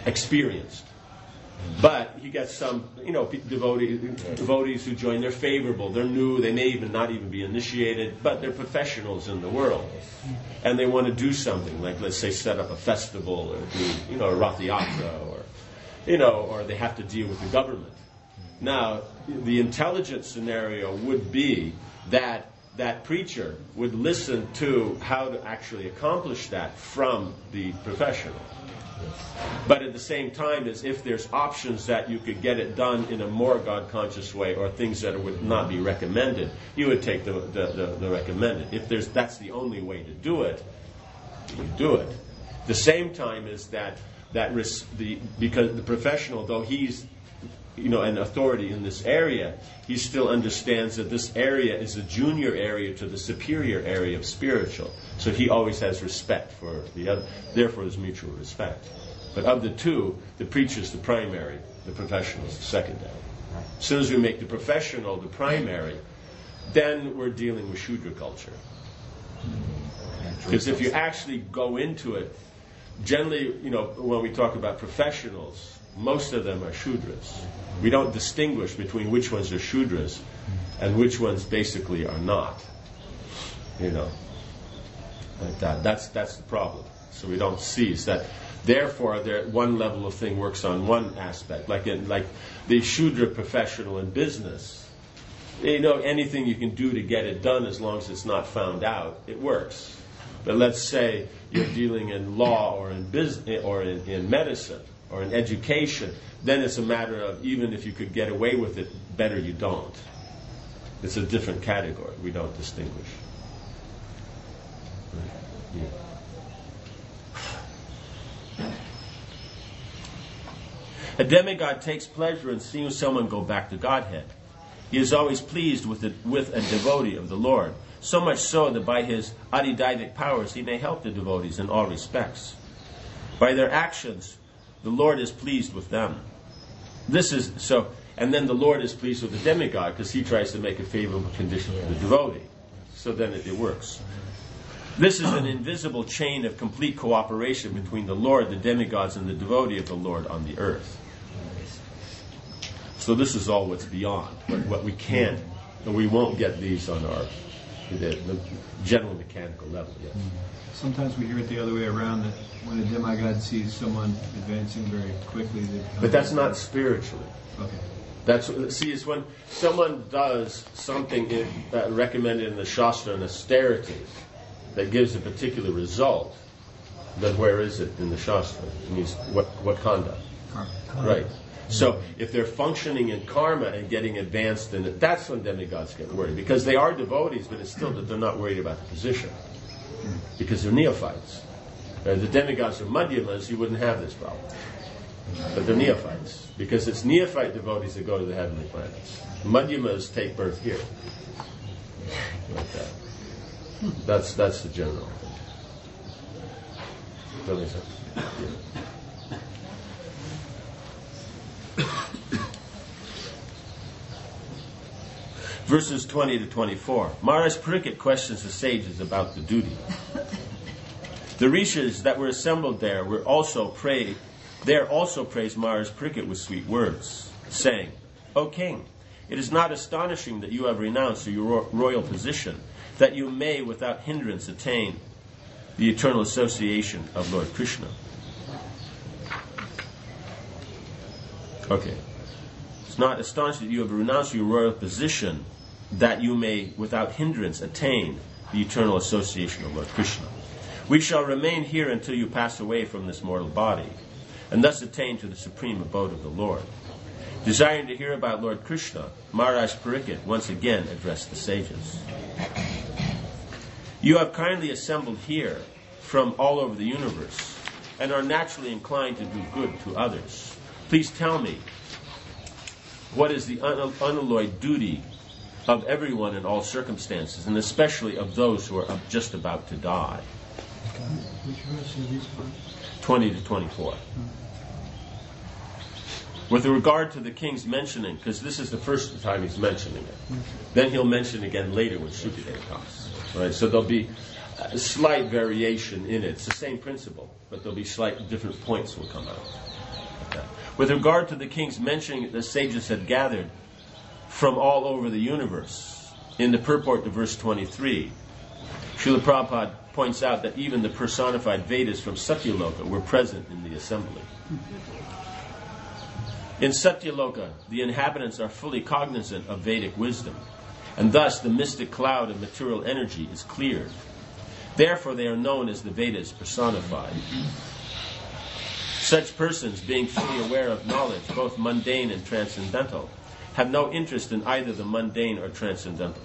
experienced. But you get some, devotees who join. They're favorable. They're new. They may even not even be initiated, but they're professionals in the world, and they want to do something like, let's say, set up a festival or do, a Rath Yatra, or they have to deal with the government. Now, the intelligent scenario would be that that preacher would listen to how to actually accomplish that from the professional. But at the same time, as if there's options that you could get it done in a more God-conscious way, or things that would not be recommended, you would take the recommended. If that's the only way to do it, you do it. The same time is because the professional, though he's an authority in this area, he still understands that this area is a junior area to the superior area of spiritual. So he always has respect for the other. Therefore, there's mutual respect. But of the two, the preacher is the primary, the professional is the secondary. As soon as we make the professional the primary, then we're dealing with Shudra culture. Because if you actually go into it, generally, when we talk about professionals, most of them are Shudras. We don't distinguish between which ones are Shudras and which ones basically are not. Like that. That's the problem. So we don't cease that. Therefore, one level of thing works on one aspect, like the Shudra professional in business. Anything you can do to get it done, as long as it's not found out, it works. But let's say you're dealing in law or in business or in medicine or in education, then it's a matter of, even if you could get away with it, better you don't. It's a different category. We don't distinguish. Yeah. A demigod takes pleasure in seeing someone go back to Godhead. He is always pleased with a devotee of the Lord, so much so that by his adidaivic powers he may help the devotees in all respects. By their actions, the Lord is pleased with them. And then the Lord is pleased with the demigod because he tries to make a favorable condition for the devotee. So then it works. This is an invisible chain of complete cooperation between the Lord, the demigods, and the devotee of the Lord on the earth. So this is all what's beyond, what we can't, and we won't get these on the general mechanical level. Yes. Sometimes we hear it the other way around, that when a demigod sees someone advancing very quickly, but that's not spiritually. Okay. It's when someone does something recommended in the Shastra, an austerity, that gives a particular result, then where is it in the Shastra? It means what conduct? Karma. Right. So if they're functioning in karma and getting advanced in it, that's when demigods get worried. Because they are devotees, but it's still that they're not worried about the position. Because they're neophytes. The demigods are madhyamas, you wouldn't have this problem. But they're neophytes. Because it's neophyte devotees that go to the heavenly planets. Madhyamas take birth here. Like that. That's the general thing. Does that make sense? Yeah. Verses 20 to 24. Maharaj Pariksit questions the sages about the duty. The rishis that were assembled there also praised Maharaj Pariksit with sweet words, saying, O king, it is not astonishing that you have renounced your royal position, that you may without hindrance attain the eternal association of Lord Krishna. Okay. It's not astonishing that you have renounced your royal position, that you may without hindrance attain the eternal association of Lord Krishna. We shall remain here until you pass away from this mortal body, and thus attain to the supreme abode of the Lord. Desiring to hear about Lord Krishna, Maharaj Pariksit once again addressed the sages. You have kindly assembled here from all over the universe, and are naturally inclined to do good to others. Please tell me, what is the unalloyed duty of everyone in all circumstances, and especially of those who are just about to die? Which verse is this one? 20 to 24. With regard to the king's mentioning, because this is the first time he's mentioning it, then he'll mention again later when Shukadeva comes. Right? So there'll be a slight variation in it. It's the same principle, but there'll be slight different points will come out. With regard to the kings mentioning that the sages had gathered from all over the universe, in the purport to verse 23, Srila Prabhupada points out that even the personified Vedas from Satyaloka were present in the assembly. In Satyaloka, the inhabitants are fully cognizant of Vedic wisdom, and thus the mystic cloud of material energy is cleared. Therefore, they are known as the Vedas personified. Such persons, being fully aware of knowledge, both mundane and transcendental, have no interest in either the mundane or transcendental.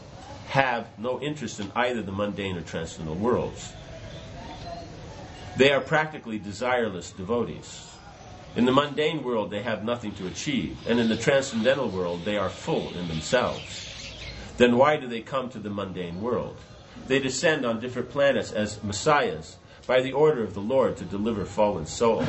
Worlds. They are practically desireless devotees. In the mundane world, they have nothing to achieve, and in the transcendental world, they are full in themselves. Then why do they come to the mundane world? They descend on different planets as messiahs by the order of the Lord to deliver fallen souls.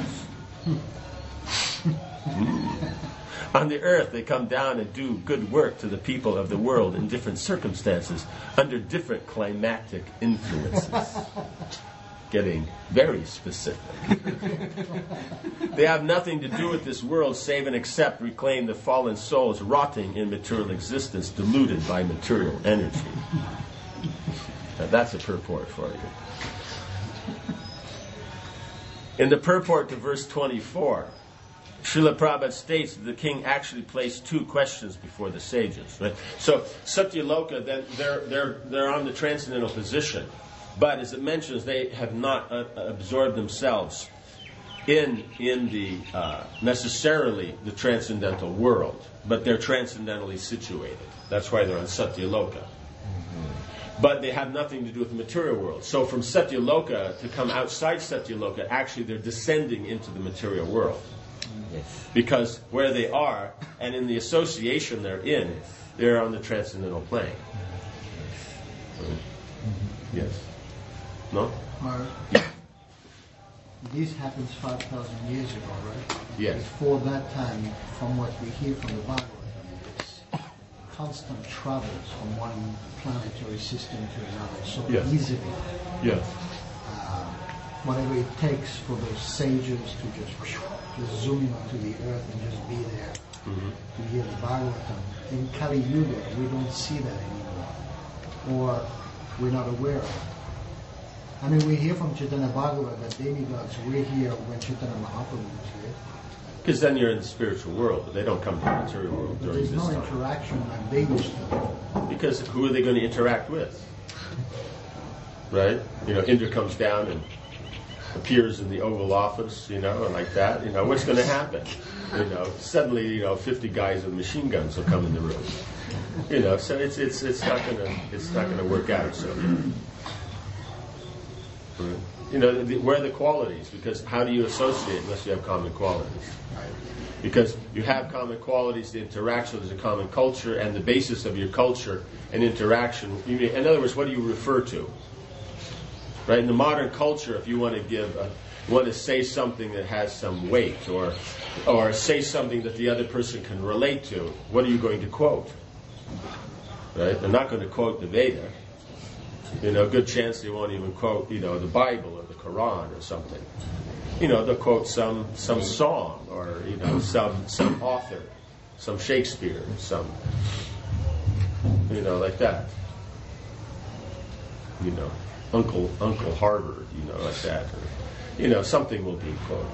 On the earth, they come down and do good work to the people of the world in different circumstances, under different climactic influences. Getting very specific. They have nothing to do with this world save and except reclaim the fallen souls rotting in material existence, deluded by material energy. Now that's a purport for you. In the purport to verse 24, Srila Prabhupada states that the king actually placed two questions before the sages. Right? So Satyaloka, they're on the transcendental position. But as it mentions, they have not absorbed themselves in the necessarily the transcendental world, but they're transcendentally situated. That's why they're on Satyaloka. But they have nothing to do with the material world. So from Satyaloka to come outside Satyaloka, actually they're descending into the material world. Yes. Because where they are, and in the association they're in, they're on the transcendental plane. Yes. No? This happens 5,000 years ago, right? Yes. Before that time, from what we hear from the Bhagavatam, it's constant travels from one planetary system to another so easily. Yes. Whatever it takes for those sages to just zoom in onto the earth and just be there to hear the Bhagavatam. In Kali Yuga, we don't see that anymore, or we're not aware of it. I mean, we hear from Chaitanya Bhagavata that demigods were here when Chaitanya Mahaprabhu was here. Because then you're in the spiritual world, but they don't come to the material world during this time. There's no interaction like they used to. Because who are they going to interact with? Right? Indra comes down and appears in the Oval Office, and like that. What's going to happen? Suddenly, 50 guys with machine guns will come in the room. So it's not going to work out. So. Where are the qualities? Because how do you associate unless you have common qualities? Because you have common qualities, the interaction is a common culture, and the basis of your culture and interaction. In other words, what do you refer to? Right? In the modern culture, if you want to say something that has some weight, or say something that the other person can relate to, what are you going to quote? Right? They're not going to quote the Veda. Good chance they won't even quote, the Bible or the Quran or something. They'll quote some song or, some author, some Shakespeare, some, like that. Uncle Harvard, like that. Or, something will be quoted.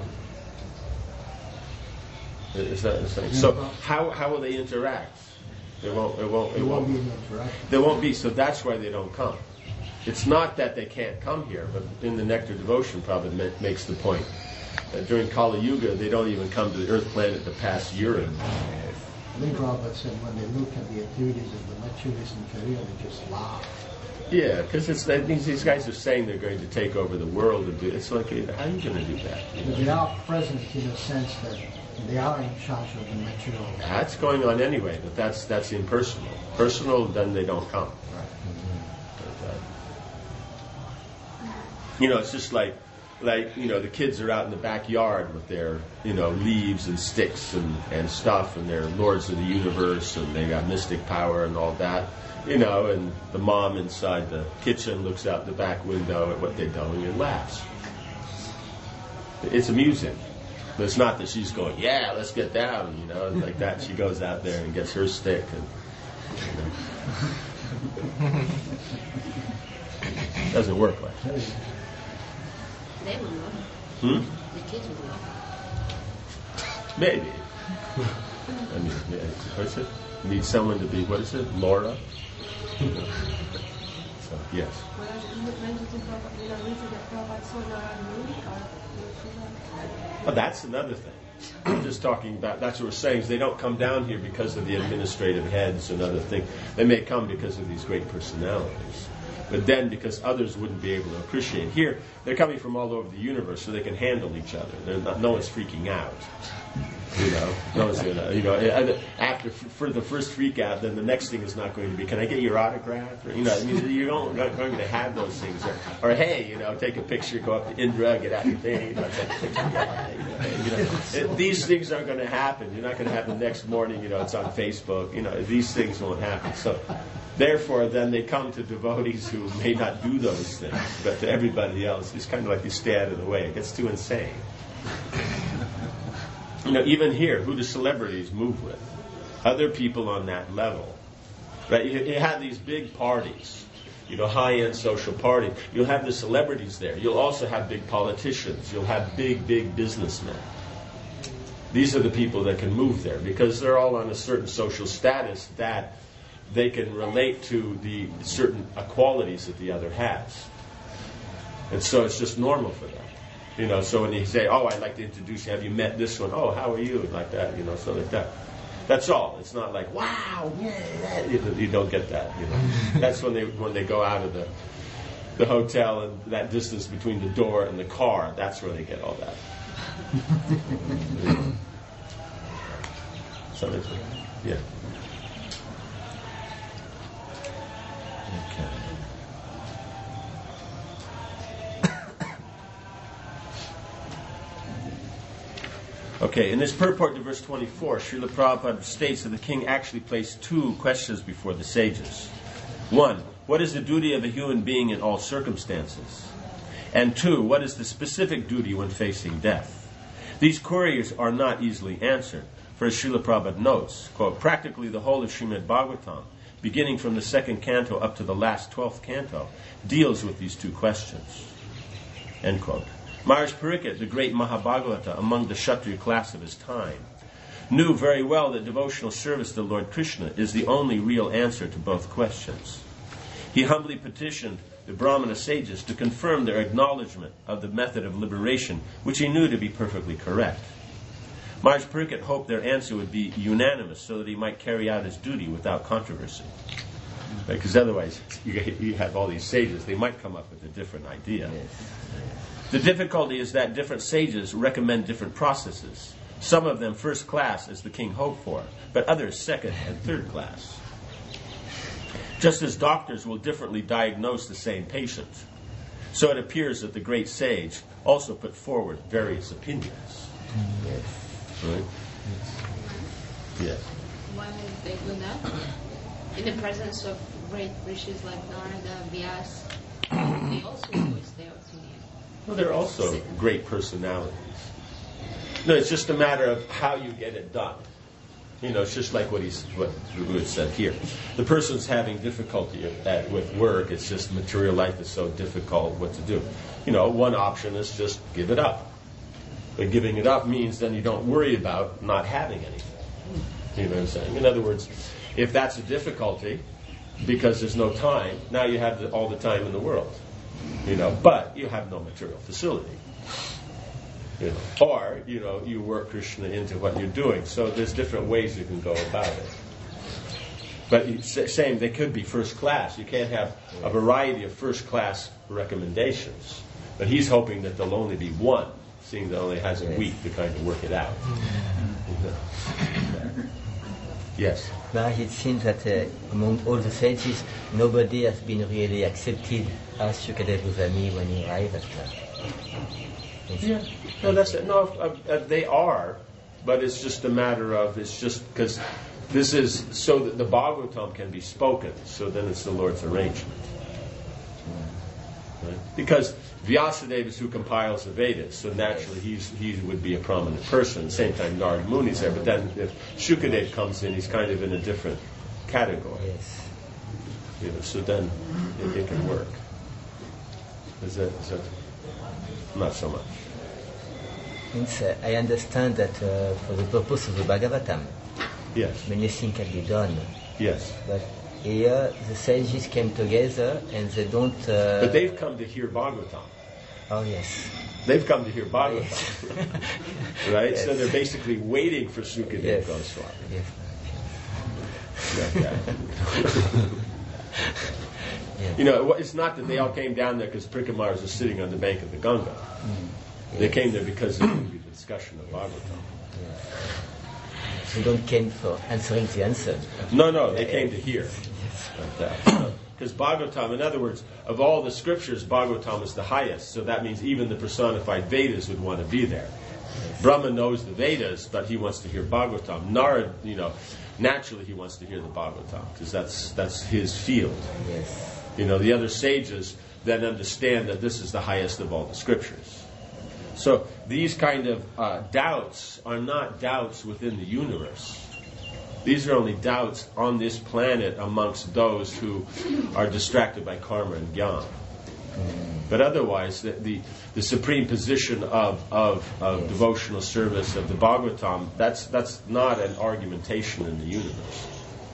Is that the thing? So how will they interact? There won't be an interaction. There won't be, so that's why they don't come. It's not that they can't come here, but in the Nectar Devotion, Prabhupada makes the point that during Kali Yuga, they don't even come to the Earth planet to pass urine. I think Prabhupada said when they look at the activities of the materialists in Korea, they just laugh. Yeah, because these guys are saying they're going to take over the world. It's like, how are you going to do that? But they are present in a sense that they are in charge of the material. That's going on anyway, but that's impersonal. Personal, then they don't come. It's just like the kids are out in the backyard with their, leaves and sticks and stuff, and they're lords of the universe, and they got mystic power and all that, and the mom inside the kitchen looks out the back window at what they're doing and laughs. It's amusing. But it's not that she's going, yeah, let's get down, you know, like that. She goes out there and gets her stick. And, you know. Doesn't work like that. They will love. The kids will love. Maybe. I mean, what's it? Need someone to be, what is it? Laura? So, yes. Well, that's another thing. I'm just talking about, that's what we're saying, is they don't come down here because of the administrative heads and other things. They may come because of these great personalities. But then, because others wouldn't be able to appreciate. Here, they're coming from all over the universe, so they can handle each other. No one's freaking out. You know, no one's gonna, you know, after for the first freak out, then the next thing is not going to be, can I get your autograph? Or, you know, I mean, you're not going to have those things. Or hey, you know, take a picture, go up to Indra, get out your thing, you know, take a picture. These things aren't going to happen. You're not going to have the next morning, you know, it's on Facebook. You know, these things won't happen. So, therefore, then they come to devotees who may not do those things, but to everybody else, it's kind of like you stay out of the way. It gets too insane. You know, even here, who do celebrities move with? Other people on that level. Right? You have these big parties, you know, high-end social parties. You'll have the celebrities there. You'll also have big politicians. You'll have big businessmen. These are the people that can move there because they're all on a certain social status that they can relate to the certain qualities that the other has. And so it's just normal for them. You know, so when you say, oh, I'd like to introduce you, have you met this one? Oh, how are you? Like that, you know, so like that. That's all. It's not like, wow, yeah, you don't get that, you know. That's when they go out of the hotel and that distance between the door and the car, that's where they get all that. So that's it. Yeah. Okay. Okay, in this purport to verse 24, Srila Prabhupada states that the king actually placed two questions before the sages. One, what is the duty of a human being in all circumstances? And two, what is the specific duty when facing death? These queries are not easily answered, for as Srila Prabhupada notes, quote, practically the whole of Srimad Bhagavatam, beginning from the second canto up to the last 12th canto, deals with these two questions. End quote. Maharaj Pariksit, the great Mahabhagavata among the Kshatriya class of his time, knew very well that devotional service to Lord Krishna is the only real answer to both questions. He humbly petitioned the Brahmana sages to confirm their acknowledgement of the method of liberation, which he knew to be perfectly correct. Maharaj Pariksit hoped their answer would be unanimous so that he might carry out his duty without controversy. Because otherwise, you have all these sages, they might come up with a different idea. The difficulty is that different sages recommend different processes. Some of them first class, as the king hoped for, but others second and third class. Just as doctors will differently diagnose the same patient, so it appears that the great sage also put forward various opinions. Yes. Right? Yes. Why would they do that? In the presence of great rishis like Narada, Vyas, they also voice their opinion. Well, they're also great personalities. No, it's just a matter of how you get it done. You know, it's just like what Guru said here. The person's having difficulty with work. It's just material life is so difficult. What to do? You know, one option is just give it up. But giving it up means then you don't worry about not having anything. You know what I'm saying? In other words, if that's a difficulty because there's no time, now you have all the time in the world. You know, but you have no material facility. You know, or you work Krishna into what you're doing. So there's different ways you can go about it. But same, they could be first class. You can't have a variety of first class recommendations. But he's hoping that there'll only be one, seeing that only has a week to kind of work it out. Yes. Maharaj, it seems that among all the sages, nobody has been really accepted as Shukadeva Goswami when he arrived at Yeah. No, that's it. No, they are, but it's just a matter of, it's just because this is so that the Bhagavatam can be spoken, so then it's the Lord's arrangement. Right? Because Vyasadeva is who compiles the Vedas, so naturally he would be a prominent person. At the same time, Narada Muni's there, but then if Shukadeva comes in, he's kind of in a different category. Yes. You know, so then it can work. Is that not so much? Means, I understand that for the purpose of the Bhagavatam, Yes. many things can be done. Yes. But here the sages came together and they don't. But they've come to hear Bhagavatam. Oh yes. They've come to hear Bhagavatam. Yes. Right? Yes. So they're basically waiting for Sukadeva Yes. Goswami. Yes. Like that. Yes. You know, it's not that they all came down there because Prikamaras was sitting on the bank of the Ganga. They came there because there would be the discussion of Bhagavatam. They don't came for answering the answer. No, they came to hear. Like that. Because Bhagavatam, in other words, of all the scriptures, Bhagavatam is the highest. So that means even the personified Vedas would want to be there. Brahma knows the Vedas, but he wants to hear Bhagavatam. Narad, naturally he wants to hear the Bhagavatam because that's his field. Yes. The other sages then understand that this is the highest of all the scriptures. So these kind of doubts are not doubts within the universe. These are only doubts on this planet amongst those who are distracted by karma and jnana. But otherwise, the supreme position of devotional service of the Bhagavatam, that's not an argumentation in the universe.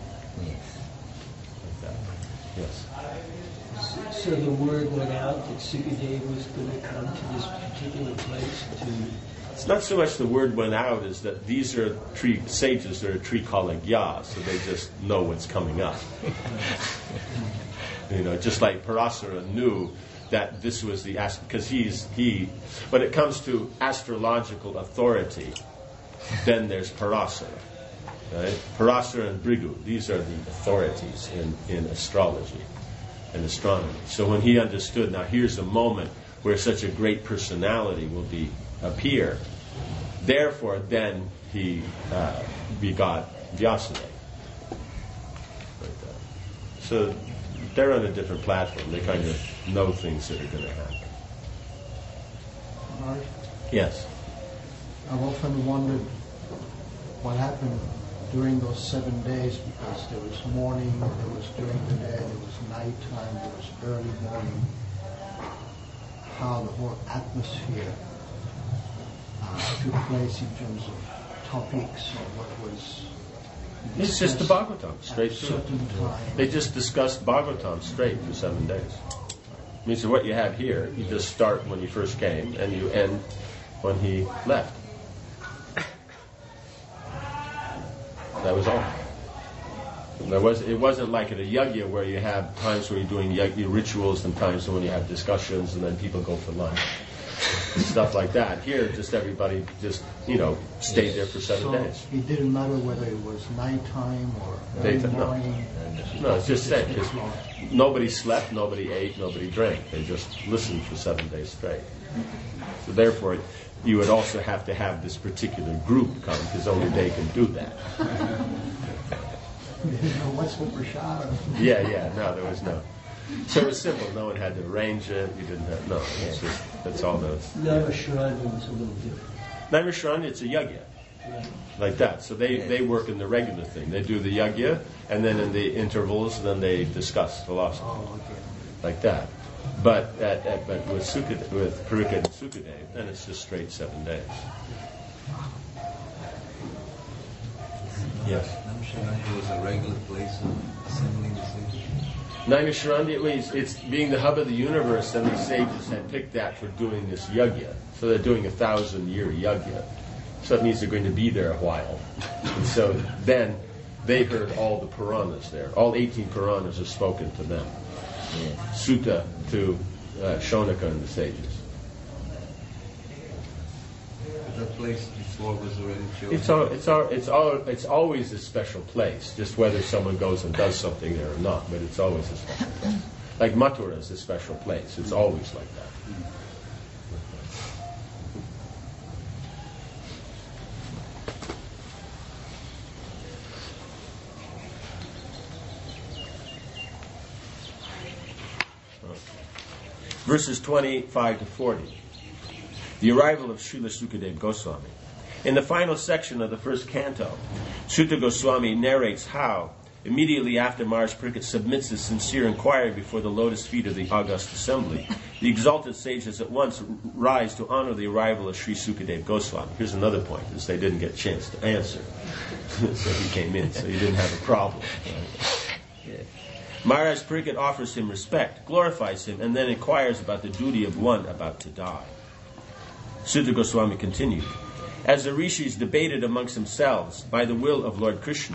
Like that. Yes. So the word went out that Sukadeva was going to come to this particular place to... It's not so much the word went out as that these are three sages that are three Kalagya, so they just know what's coming up. Just like Parasara knew that this was the because when it comes to astrological authority, then there's Parasara. Right? Parasara and Bhrigu, these are the authorities in astrology and astronomy. So when he understood, now here's a moment where such a great personality will appear, therefore then he begot Vyasadeva. Like that. So they're on a different platform. They kind of know things that are going to happen. Right? Yes. I've often wondered what happened during those 7 days, because there was morning, there was during the day, there was nighttime, there was early morning, how the whole atmosphere took place in terms of topics or what was It's just the Bhagavatam, straight at a through. certain time. They just discussed Bhagavatam straight for 7 days. I mean, so what you have here, you just start when he first came and you end when he left. That was all. It wasn't like at a yajna where you have times where you're doing yajna rituals and times when you have discussions and then people go for lunch. And stuff like that. Here, just everybody stayed there for 7 days. It didn't matter whether it was nighttime or early Daytime, no. morning. No, it's just said. Nobody slept, nobody ate, nobody drank. They just listened for 7 days straight. So therefore, you would also have to have this particular group come, because only they can do that. You didn't know what's for prashad. Yeah, no, there was no. So it was simple. No one had to arrange it. You didn't have, no, it's just, that's all those. Naimisharanya was a little different. Naimisharanya, it's a yajna. Like that. So they work in the regular thing. They do the yajna, and then in the intervals, then they discuss philosophy. Oh, okay. Like that. But with Parikshit and Sukadeva, then it's just straight 7 days. Yes. Naimisharanya was a regular place of assembling the sages. Naimisharanya, it's being the hub of the universe, and the sages had picked that for doing this yajna. So they're doing 1,000-year yajna. So it means they're going to be there a while. And so then they heard all the Puranas there. All 18 Puranas are spoken to them. Sutta to Shonaka and the sages. That place before was already chosen. It's always a special place. Just whether someone goes and does something there or not, but it's always a special place. Like Mathura is a special place. It's always like that. Verses 25 to 40. The arrival of Srila Sukadeva Goswami. In the final section of the first canto, Sutta Goswami narrates how, immediately after Maharaj Parikshit submits his sincere inquiry before the lotus feet of the August Assembly, the exalted sages at once rise to honor the arrival of Sri Sukadeva Goswami. Here's another point, is they didn't get a chance to answer. So he came in, so he didn't have a problem. Right? Maharaj Parikshit offers him respect, glorifies him, and then inquires about the duty of one about to die. Sutta Goswami continued, as the rishis debated amongst themselves by the will of Lord Krishna,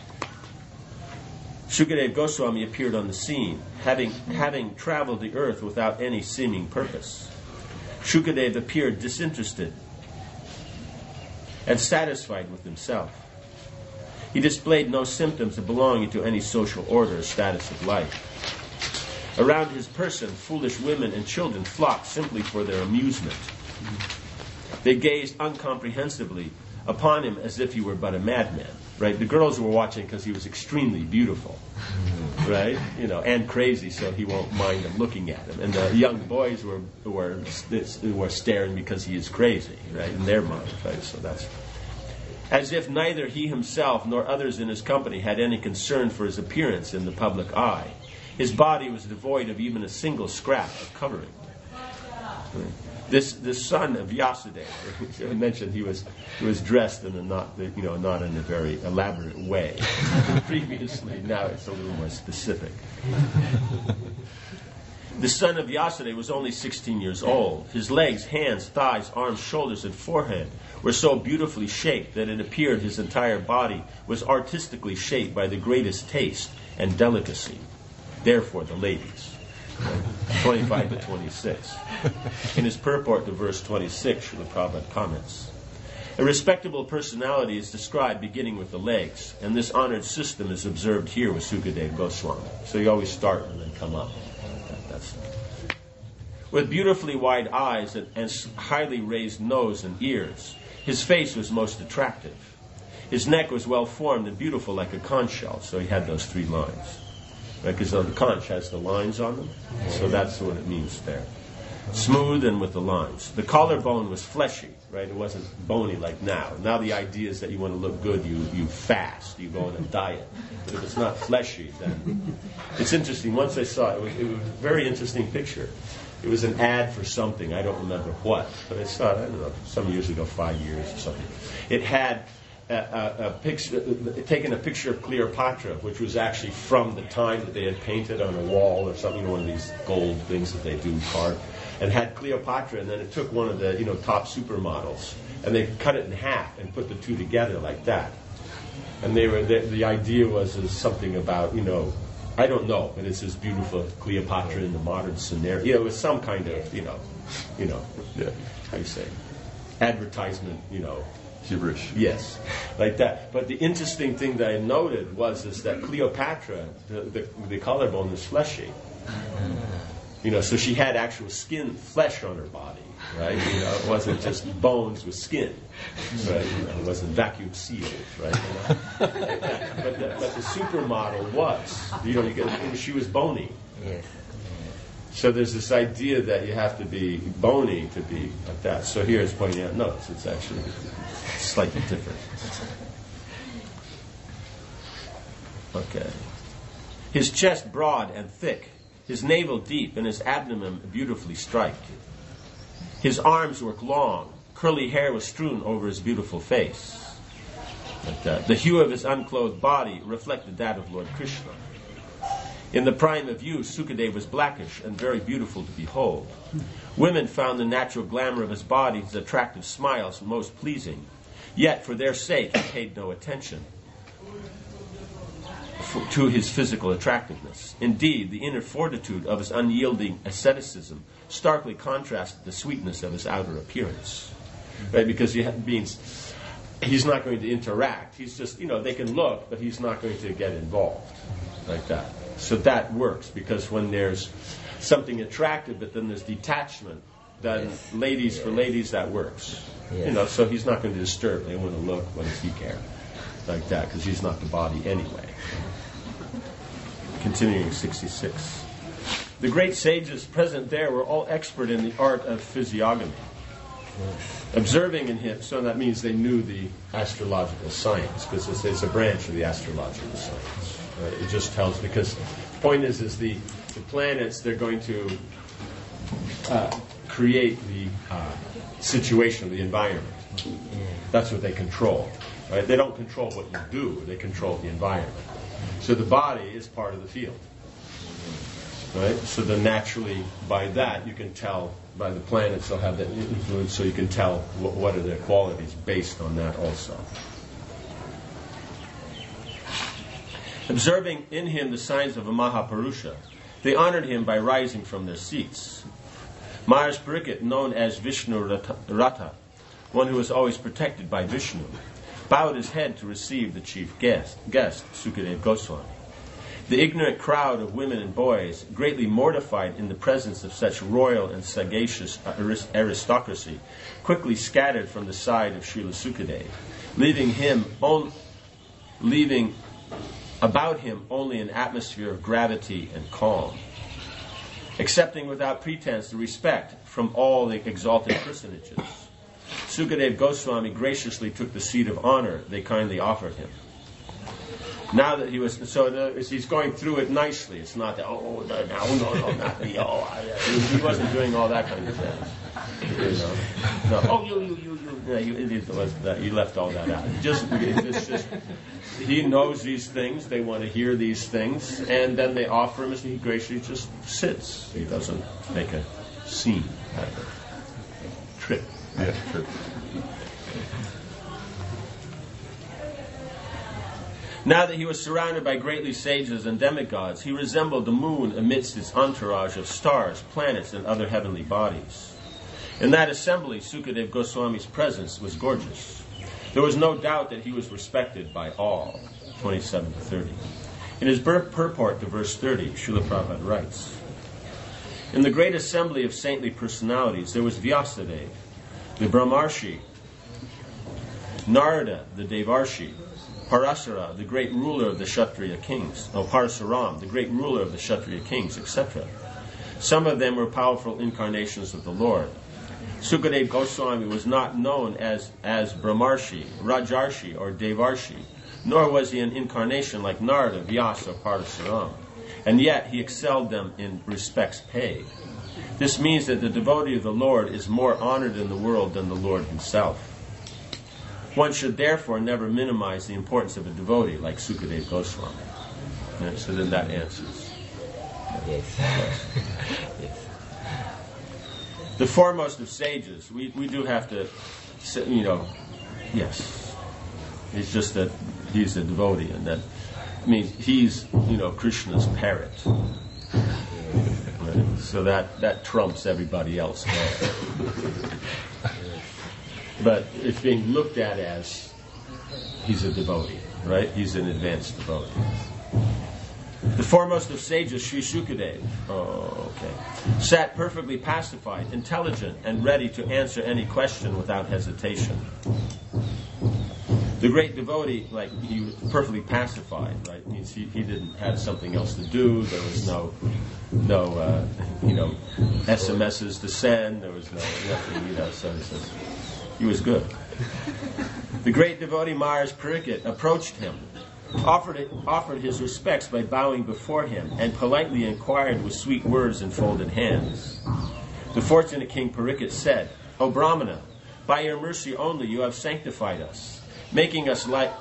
Sukadeva Goswami appeared on the scene, having traveled the earth without any seeming purpose. Sukadeva appeared disinterested and satisfied with himself. He displayed no symptoms of belonging to any social order or status of life. Around his person, foolish women and children flocked simply for their amusement. They gazed incomprehensibly upon him as if he were but a madman. Right? The girls were watching because he was extremely beautiful, right? And crazy, so he won't mind them looking at him. And the young boys were staring because he is crazy, right? In their minds, right? So that's as if neither he himself nor others in his company had any concern for his appearance in the public eye. His body was devoid of even a single scrap of covering. This son of Vyasadeva, I mentioned he was dressed in not in a very elaborate way previously. Now it's a little more specific. The son of Vyasadeva was only 16 years old. His legs, hands, thighs, arms, shoulders, and forehead were so beautifully shaped that it appeared his entire body was artistically shaped by the greatest taste and delicacy. Therefore, the ladies. 25 to 26. In his purport to verse 26, Srila Prabhupada comments, a respectable personality is described beginning with the legs, and this honored system is observed here with Sukadeva Goswami. So you always start and then come up. That's it. With beautifully wide eyes and highly raised nose and ears, his face was most attractive. His neck was well formed and beautiful like a conch shell, so he had those 3 lines. Because the conch has the lines on them, so that's what it means there. Smooth and with the lines. The collarbone was fleshy, right? It wasn't bony like now. Now the idea is that you want to look good, you fast, you go on a diet. But if it's not fleshy, then it's interesting. Once I saw it, it was a very interesting picture. It was an ad for something, I don't remember what, but I saw it, I don't know, some years ago, 5 years or something. It had a picture, taken a picture of Cleopatra, which was actually from the time that they had painted on a wall or something, one of these gold things that they do carve, and had Cleopatra, and then it took one of the top supermodels, and they cut it in half and put the two together like that. And the idea was something about I don't know, but it's this beautiful Cleopatra in the modern scenario. It was some kind of how you say, advertisement, gibberish. Yes, like that. But the interesting thing that I noted was that Cleopatra, the collarbone was fleshy. So she had actual skin, flesh on her body, right? It wasn't just bones with skin, right? It wasn't vacuum sealed, right? But the supermodel was, she was bony. Yes. So there's this idea that you have to be bony to be like that. So here it's pointing out, no, it's actually slightly different. Okay. His chest broad and thick, his navel deep, and his abdomen beautifully striped. His arms were long, curly hair was strewn over his beautiful face. Like that. The hue of his unclothed body reflected that of Lord Krishna. In the prime of youth, Sukadeva was blackish and very beautiful to behold. Women found the natural glamour of his body, his attractive smiles, most pleasing. Yet, for their sake, he paid no attention to his physical attractiveness. Indeed, the inner fortitude of his unyielding asceticism starkly contrasted the sweetness of his outer appearance. Right? Because he's not going to interact. He's just, they can look, but he's not going to get involved like that. So that works, because when there's something attractive, but then there's detachment, then ladies, that works. Yes. So he's not going to disturb. They want to look. What does he care? Like that, because he's not the body anyway. Continuing 66. The great sages present there were all expert in the art of physiognomy. Observing in him, so that means they knew the astrological science, because it's a branch of the astrological science. It just tells, because the point is the planets, they're going to create the situation of the environment. That's what they control. Right? They don't control what you do, they control the environment. So the body is part of the field. Right? So then naturally, by that, you can tell, by the planets, they'll have that influence, so you can tell what are their qualities based on that also. Observing in him the signs of a Mahapurusha, they honored him by rising from their seats. Myers Pariksit, known as Vishnu Rata, one who was always protected by Vishnu, bowed his head to receive the chief guest, Sukadeva Goswami. The ignorant crowd of women and boys, greatly mortified in the presence of such royal and sagacious aristocracy, quickly scattered from the side of Srila Sukadeva, leaving about him only an atmosphere of gravity and calm. Accepting without pretense the respect from all the exalted personages, Sukadeva Goswami graciously took the seat of honor they kindly offered him. Now that he was, so he's going through it nicely. It's not that, no, not me. He wasn't doing all that kind of thing. You left all that out. It's just, he knows these things. They want to hear these things, and then they offer him, and he graciously just sits. He doesn't make a scene out of it. Trip. Yeah, trip. Now that he was surrounded by greatly sages and demigods, he resembled the moon amidst its entourage of stars, planets, and other heavenly bodies. In that assembly, Sukadeva Goswami's presence was gorgeous. There was no doubt that he was respected by all. 27 to 30. In his purport to verse 30, Srila Prabhupada writes, in the great assembly of saintly personalities, there was Vyasadeva, the Brahmarshi, Narada, the Devarshi, Parasara, the great ruler of the Kshatriya kings, Parasuram, the great ruler of the Kshatriya kings, etc. Some of them were powerful incarnations of the Lord. Sukadeva Goswami was not known as Brahmarshi, Rajarshi, or Devarshi, nor was he an incarnation like Narada, Vyasa, or Parasuram, and yet he excelled them in respects paid. This means that the devotee of the Lord is more honored in the world than the Lord himself. One should therefore never minimize the importance of a devotee like Sukadeva Goswami. Yeah, so then that answers. Yes. Yes. The foremost of sages, we do have to, yes. It's just that he's a devotee, and that, he's, Krishna's parrot. Right? So that trumps everybody else. But it's being looked at as he's a devotee, right? He's an advanced devotee. The foremost of sages, Sri Sukadeva, sat perfectly pacified, intelligent, and ready to answer any question without hesitation. The great devotee, he was perfectly pacified, right? It means he didn't have something else to do. There was no SMSs to send. There was nothing, so he was good. The great devotee Myers Pariksit approached him, offered his respects by bowing before him, and politely inquired with sweet words and folded hands. The fortunate King Pariksit said, "O Brahmana, by your mercy only you have sanctified us, making us like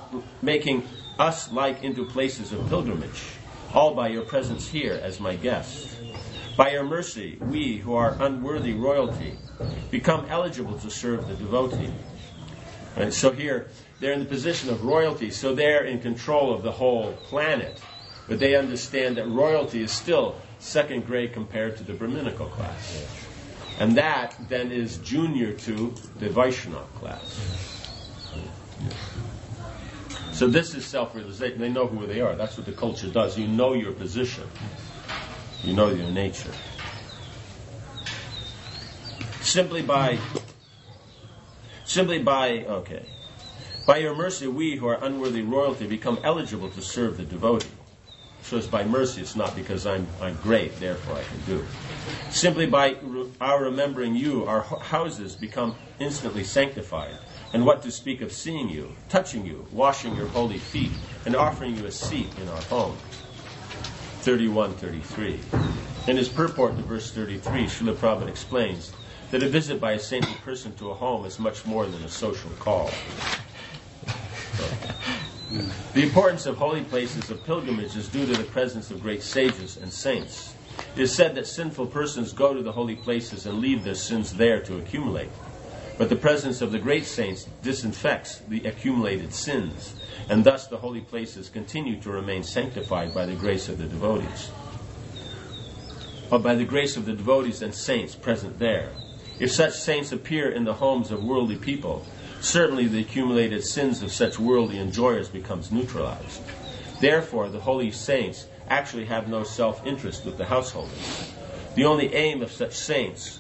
into places of pilgrimage, all by your presence here as my guests. By your mercy, we who are unworthy royalty become eligible to serve the devotee." Right? So here, they're in the position of royalty, so they're in control of the whole planet. But they understand that royalty is still second grade compared to the Brahminical class. And that then is junior to the Vaishnava class. So this is self-realization. They know who they are. That's what the culture does. You know your position. You know your nature. Simply by your mercy, we who are unworthy royalty become eligible to serve the devotee. So it's by mercy. It's not because I'm great, therefore I can do. Simply by our remembering you, our houses become instantly sanctified. And what to speak of seeing you, touching you, washing your holy feet, and offering you a seat in our home. 31:33. In his purport to verse 33, Srila Prabhupada explains that a visit by a saintly person to a home is much more than a social call. The importance of holy places of pilgrimage is due to the presence of great sages and saints. It is said that sinful persons go to the holy places and leave their sins there to accumulate. But the presence of the great saints disinfects the accumulated sins, and thus the holy places continue to remain sanctified by the grace of the devotees. Or by the grace of the devotees and saints present there. If such saints appear in the homes of worldly people, certainly the accumulated sins of such worldly enjoyers becomes neutralized. Therefore, the holy saints actually have no self-interest with the householders. The only aim of such saints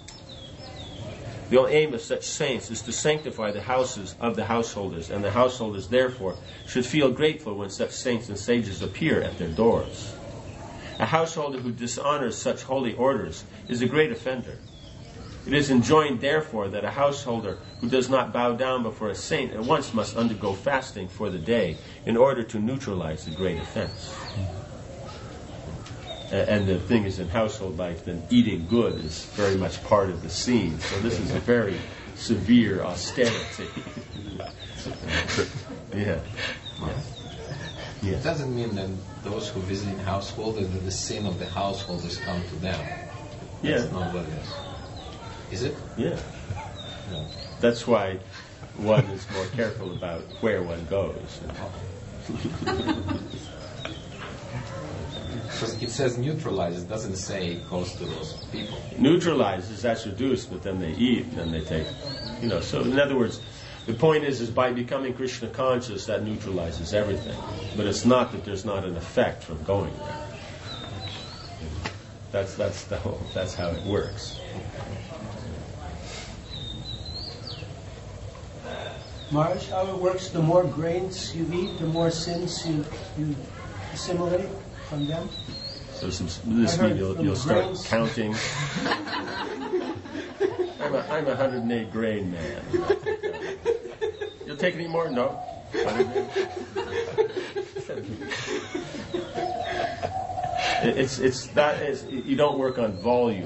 is to sanctify the houses of the householders, and the householders, therefore, should feel grateful when such saints and sages appear at their doors. A householder who dishonors such holy orders is a great offender. It is enjoined, therefore, that a householder who does not bow down before a saint at once must undergo fasting for the day in order to neutralize the great offense. And the thing is, in household life, then eating good is very much part of the scene. So this is a very severe austerity. Yeah. It doesn't mean that those who visit householders, that the sin of the householders come to them. That's not what it is. Is it? Yeah. No. That's why one is more careful about where one goes. Because it says neutralizes, it doesn't say it goes to those people. Neutralizes, that's reduced, but then they eat, and then they take, so in other words, the point is by becoming Krishna conscious, that neutralizes everything. But it's not that there's not an effect from going there. That's how it works. Maharaj, how it works, the more grains you eat, the more sins you assimilate from them? So this means you'll start grains. counting. I'm a 108 grain man. You'll take any more? No. 108. You don't work on volume.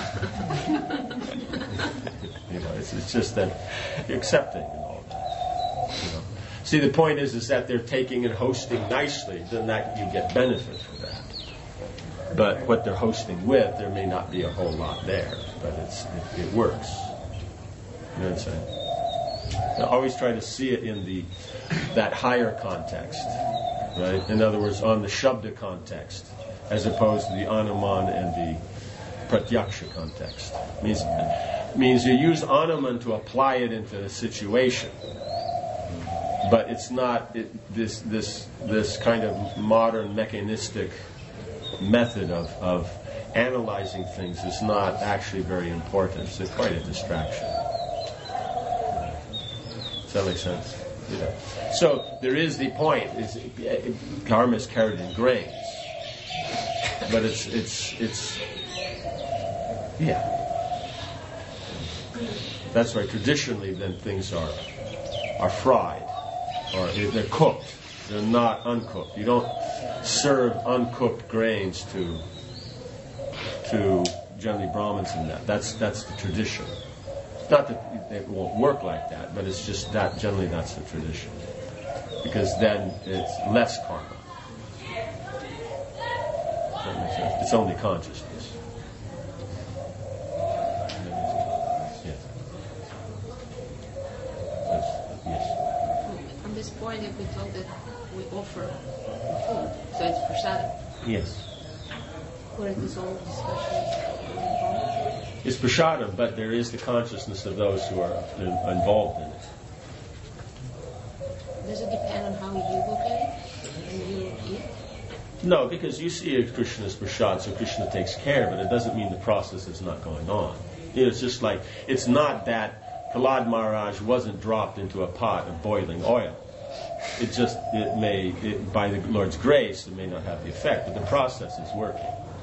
It's just that you're accepting and all that. See, the point is that they're taking and hosting nicely, then that you get benefit from that. But what they're hosting with, there may not be a whole lot there, but it works. You know what I'm saying? I always try to see it in that higher context, right? In other words, on the Shabda context, as opposed to the Anuman and the Pratyaksha context. Means you use Anuman to apply it into the situation, but it's not this kind of modern mechanistic method of analyzing things is not actually very important. It's quite a distraction. Does that make sense? Yeah. So there is the point: karma is carried in grains, but it's yeah. That's why traditionally then things are fried, or they're cooked. They're not uncooked. You don't serve uncooked grains to generally Brahmins in that. That's the tradition. Not that it won't work like that, but it's just that generally that's the tradition. Because then it's less karma. Does that make sense? It's only consciousness. Yes. On this point, if we told that we offer food, so it's prasada. Yes. Where is this whole discussion? It's prashadam, but there is the consciousness of those who are involved in it. Does it depend on how you look at it and you eat? No, because you see Krishna as prashad, so Krishna takes care, but it doesn't mean the process is not going on. It's just like, it's not that Prahlad Maharaj wasn't dropped into a pot of boiling oil. By the Lord's grace, it may not have the effect, but the process is working.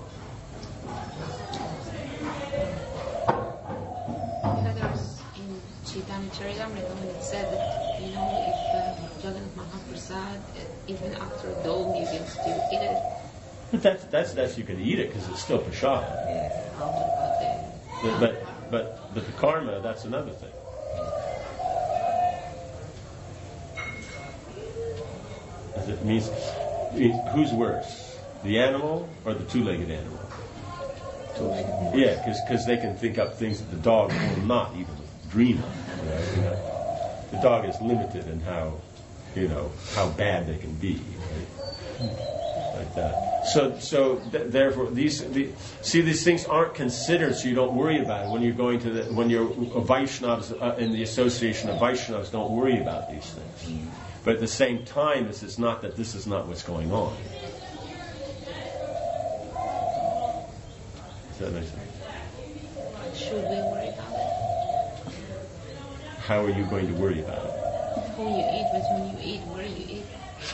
There's in Chaitanya Charitamrita when it said that, if Jagannath Mahaprasad, even after a dog, you can still eat it. But that's you can eat it because it's still prasad. But the karma, that's another thing. It means who's worse, the animal or the two-legged animal? Two-legged. Yeah, because they can think up things that the dog will not even dream of. The dog is limited in how bad they can be, right? Like that. Therefore, these things aren't considered, so you don't worry about it when you're going to when you're Vaishnavas in the association of Vaishnavas. Don't worry about these things. But at the same time, this is not what's going on. Does that make sense? Should we worry about it? How are you going to worry about it? Who you eat, but when you eat, where you eat.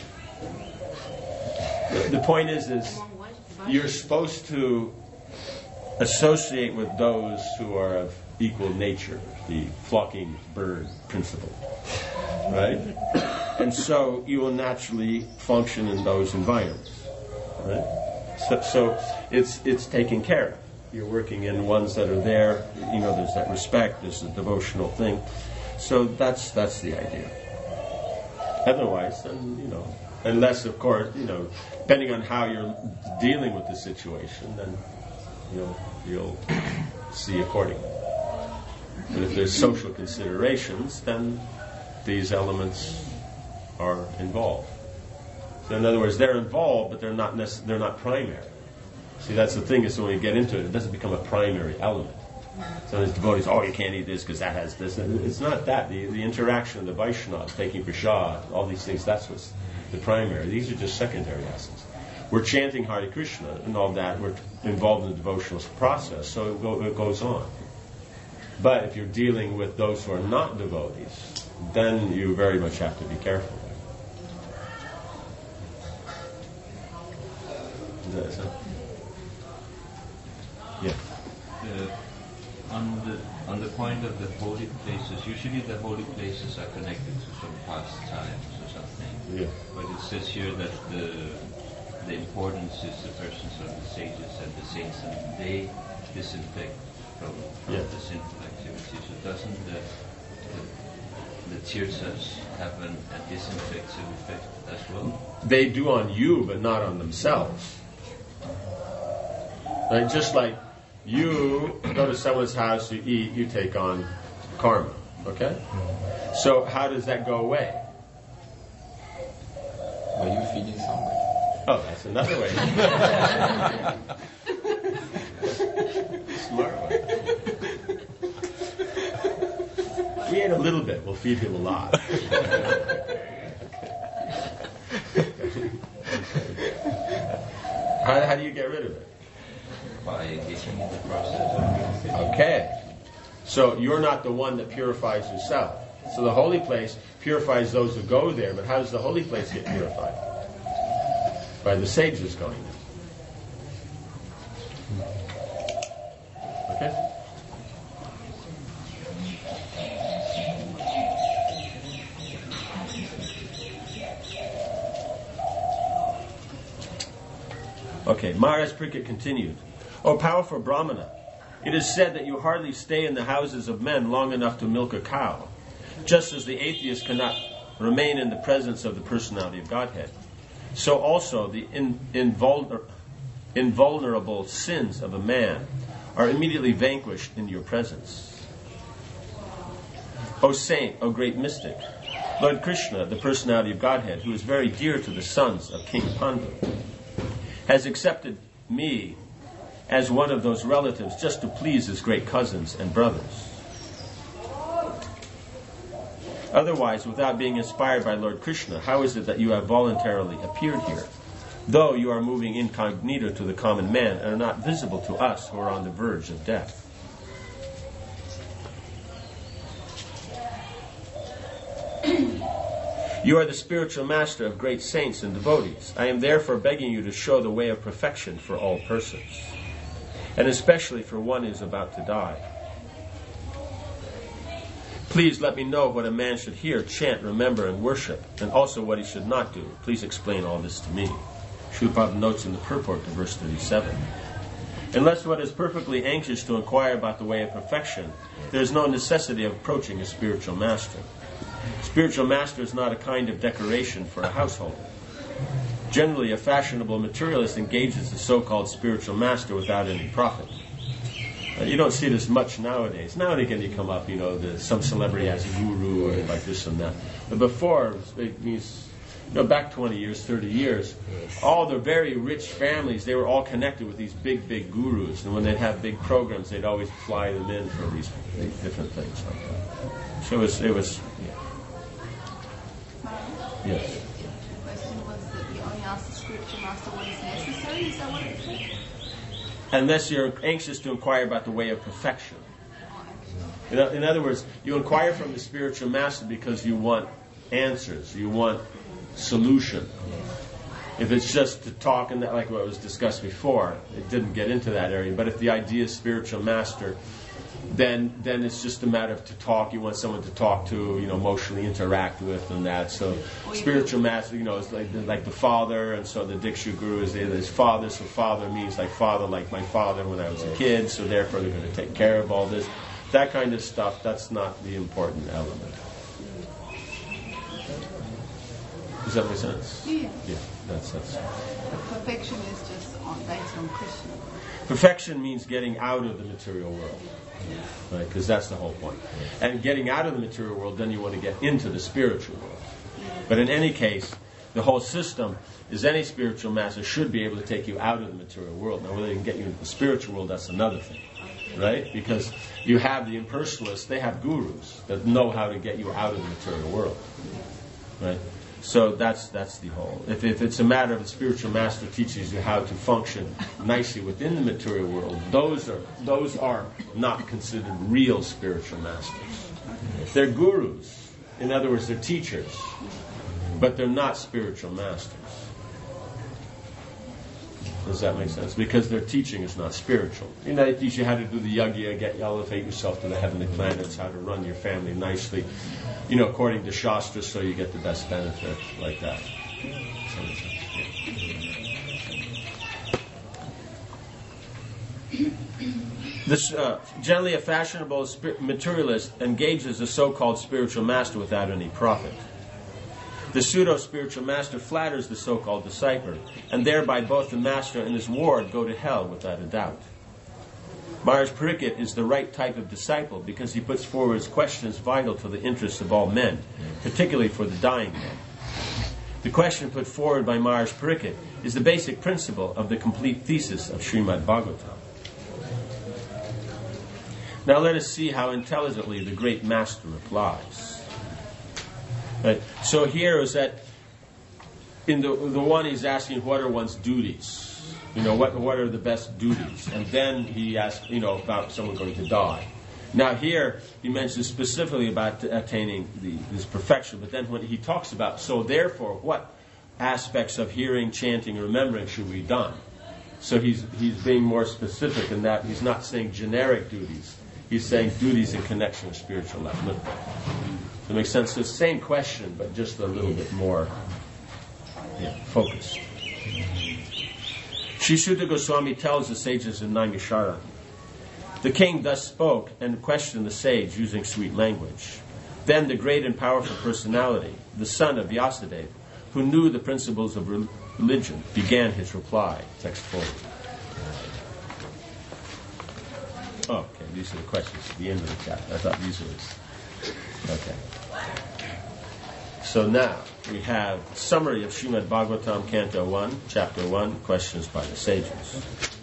The point is you're supposed to associate with those who are of equal nature, the flocking bird principle, right? And so you will naturally function in those environments, right? So it's taken care of. You're working in ones that are there. There's that respect. There's a devotional thing. So that's the idea. Otherwise, then unless of course depending on how you're dealing with the situation, then you'll see accordingly. But if there's social considerations, then these elements are involved. So in other words, they're involved, but they're not primary. See, that's the thing, is when you get into it, it doesn't become a primary element. So there's devotees, you can't eat this because that has this. It's not that. The interaction of the Vaishnavas, taking prasad, all these things, that's what's the primary. These are just secondary essence. We're chanting Hare Krishna and all that. We're involved in the devotional process, so it goes on. But if you're dealing with those who are not devotees, then you very much have to be careful. Is that so? Yeah. On the point of the holy places, usually the holy places are connected to some past times or something. Yeah. But it says here that the importance is the persons of the sages and the saints, and they disinfect from the sinful activity. So doesn't the tirthas have a disinfective effect as well? They do on you, but not on themselves. Like, just like you go to someone's house, you eat, you take on karma. Okay? So how does that go away? By you feeding somebody. Oh, that's another way. Smart one. We ate a little bit, we'll feed him a lot. How do you get rid of it? By engaging in the process. Okay. So you're not the one that purifies yourself. So the holy place purifies those who go there, but how does the holy place get purified? By the sages going there. Okay? Okay, Maharaj Parikshit continued. O powerful Brahmana, it is said that you hardly stay in the houses of men long enough to milk a cow, just as the atheist cannot remain in the presence of the personality of Godhead. So also the invulnerable sins of a man are immediately vanquished in your presence. O saint, O great mystic, Lord Krishna, the personality of Godhead, who is very dear to the sons of King Pandu, has accepted me as one of those relatives just to please his great cousins and brothers. Otherwise, without being inspired by Lord Krishna, how is it that you have voluntarily appeared here, though you are moving incognito to the common man and are not visible to us who are on the verge of death? You are the spiritual master of great saints and devotees. I am therefore begging you to show the way of perfection for all persons, and especially for one who is about to die. Please let me know what a man should hear, chant, remember, and worship, and also what he should not do. Please explain all this to me. Srila Prabhupada notes in the purport to verse 37. Unless one is perfectly anxious to inquire about the way of perfection, there is no necessity of approaching a spiritual master. Spiritual master is not a kind of decoration for a householder. Generally, a fashionable materialist engages the so-called spiritual master without any profit. You don't see this much nowadays. Now and again you come up, some celebrity has a guru or like this and that. But before, it means, back 20 years, 30 years, all the very rich families, they were all connected with these big, big gurus. And when they'd have big programs, they'd always fly them in for these different things like that. So it was yes. The question was that you only asked the spiritual master what is necessary. Is that what it said? Unless you're anxious to inquire about the way of perfection. In other words, you inquire from the spiritual master because you want answers, you want solution. If it's just to talk, and that, like what was discussed before, it didn't get into that area. But if the idea is spiritual master, then it's just a matter of to talk. You want someone to talk to, emotionally interact with, and that. So spiritual master, is like the father, and so the Diksha Guru is his father. So father means like my father when I was a kid. So therefore they're going to take care of all this. That kind of stuff. That's not the important element. Does that make sense? Yeah. Yeah, that's. Perfection is just based on Krishna. Perfection means getting out of the material world. Right, because that's the whole point. And getting out of the material world, then you want to get into the spiritual world. But in any case, the whole system is any spiritual master should be able to take you out of the material world. Now, whether they can get you into the spiritual world, that's another thing. Right? Because you have the impersonalists, they have gurus that know how to get you out of the material world. Right? So that's the whole. If it's a matter of the spiritual master teaches you how to function nicely within the material world, those are not considered real spiritual masters. They're gurus. In other words, they're teachers, but they're not spiritual masters. Does that make sense? Because their teaching is not spiritual. They teach you how to do the yajna, elevate yourself to the heavenly planets, how to run your family nicely, according to Shastra, so you get the best benefit, like that. This generally a fashionable materialist engages a so-called spiritual master without any profit. The pseudo-spiritual master flatters the so-called disciple, and thereby both the master and his ward go to hell without a doubt. Maharaj Pariksit is the right type of disciple because he puts forward questions vital to the interests of all men, particularly for the dying men. The question put forward by Maharaj Pariksit is the basic principle of the complete thesis of Srimad Bhagavatam. Now let us see how intelligently the great master replies. Right. So here is that in the one he's asking what are one's duties, what are the best duties, and then he asks about someone going to die. Now here he mentions specifically about attaining this perfection, but then when he talks about so therefore what aspects of hearing, chanting, and remembering should be done. So he's being more specific in that he's not saying generic duties. He's saying duties in connection with spiritual life. Does that make sense? It's the same question, but just a little bit more focused. Sri Suta Goswami tells the sages in Naimisharanya, the king thus spoke and questioned the sage using sweet language. Then the great and powerful personality, the son of Vyasadeva, who knew the principles of religion, began his reply. Text forward. Okay, these are the questions at the end of the chapter. I thought these were... Okay. So now we have a summary of Srimad Bhagavatam, Canto 1, Chapter 1, questions by the sages.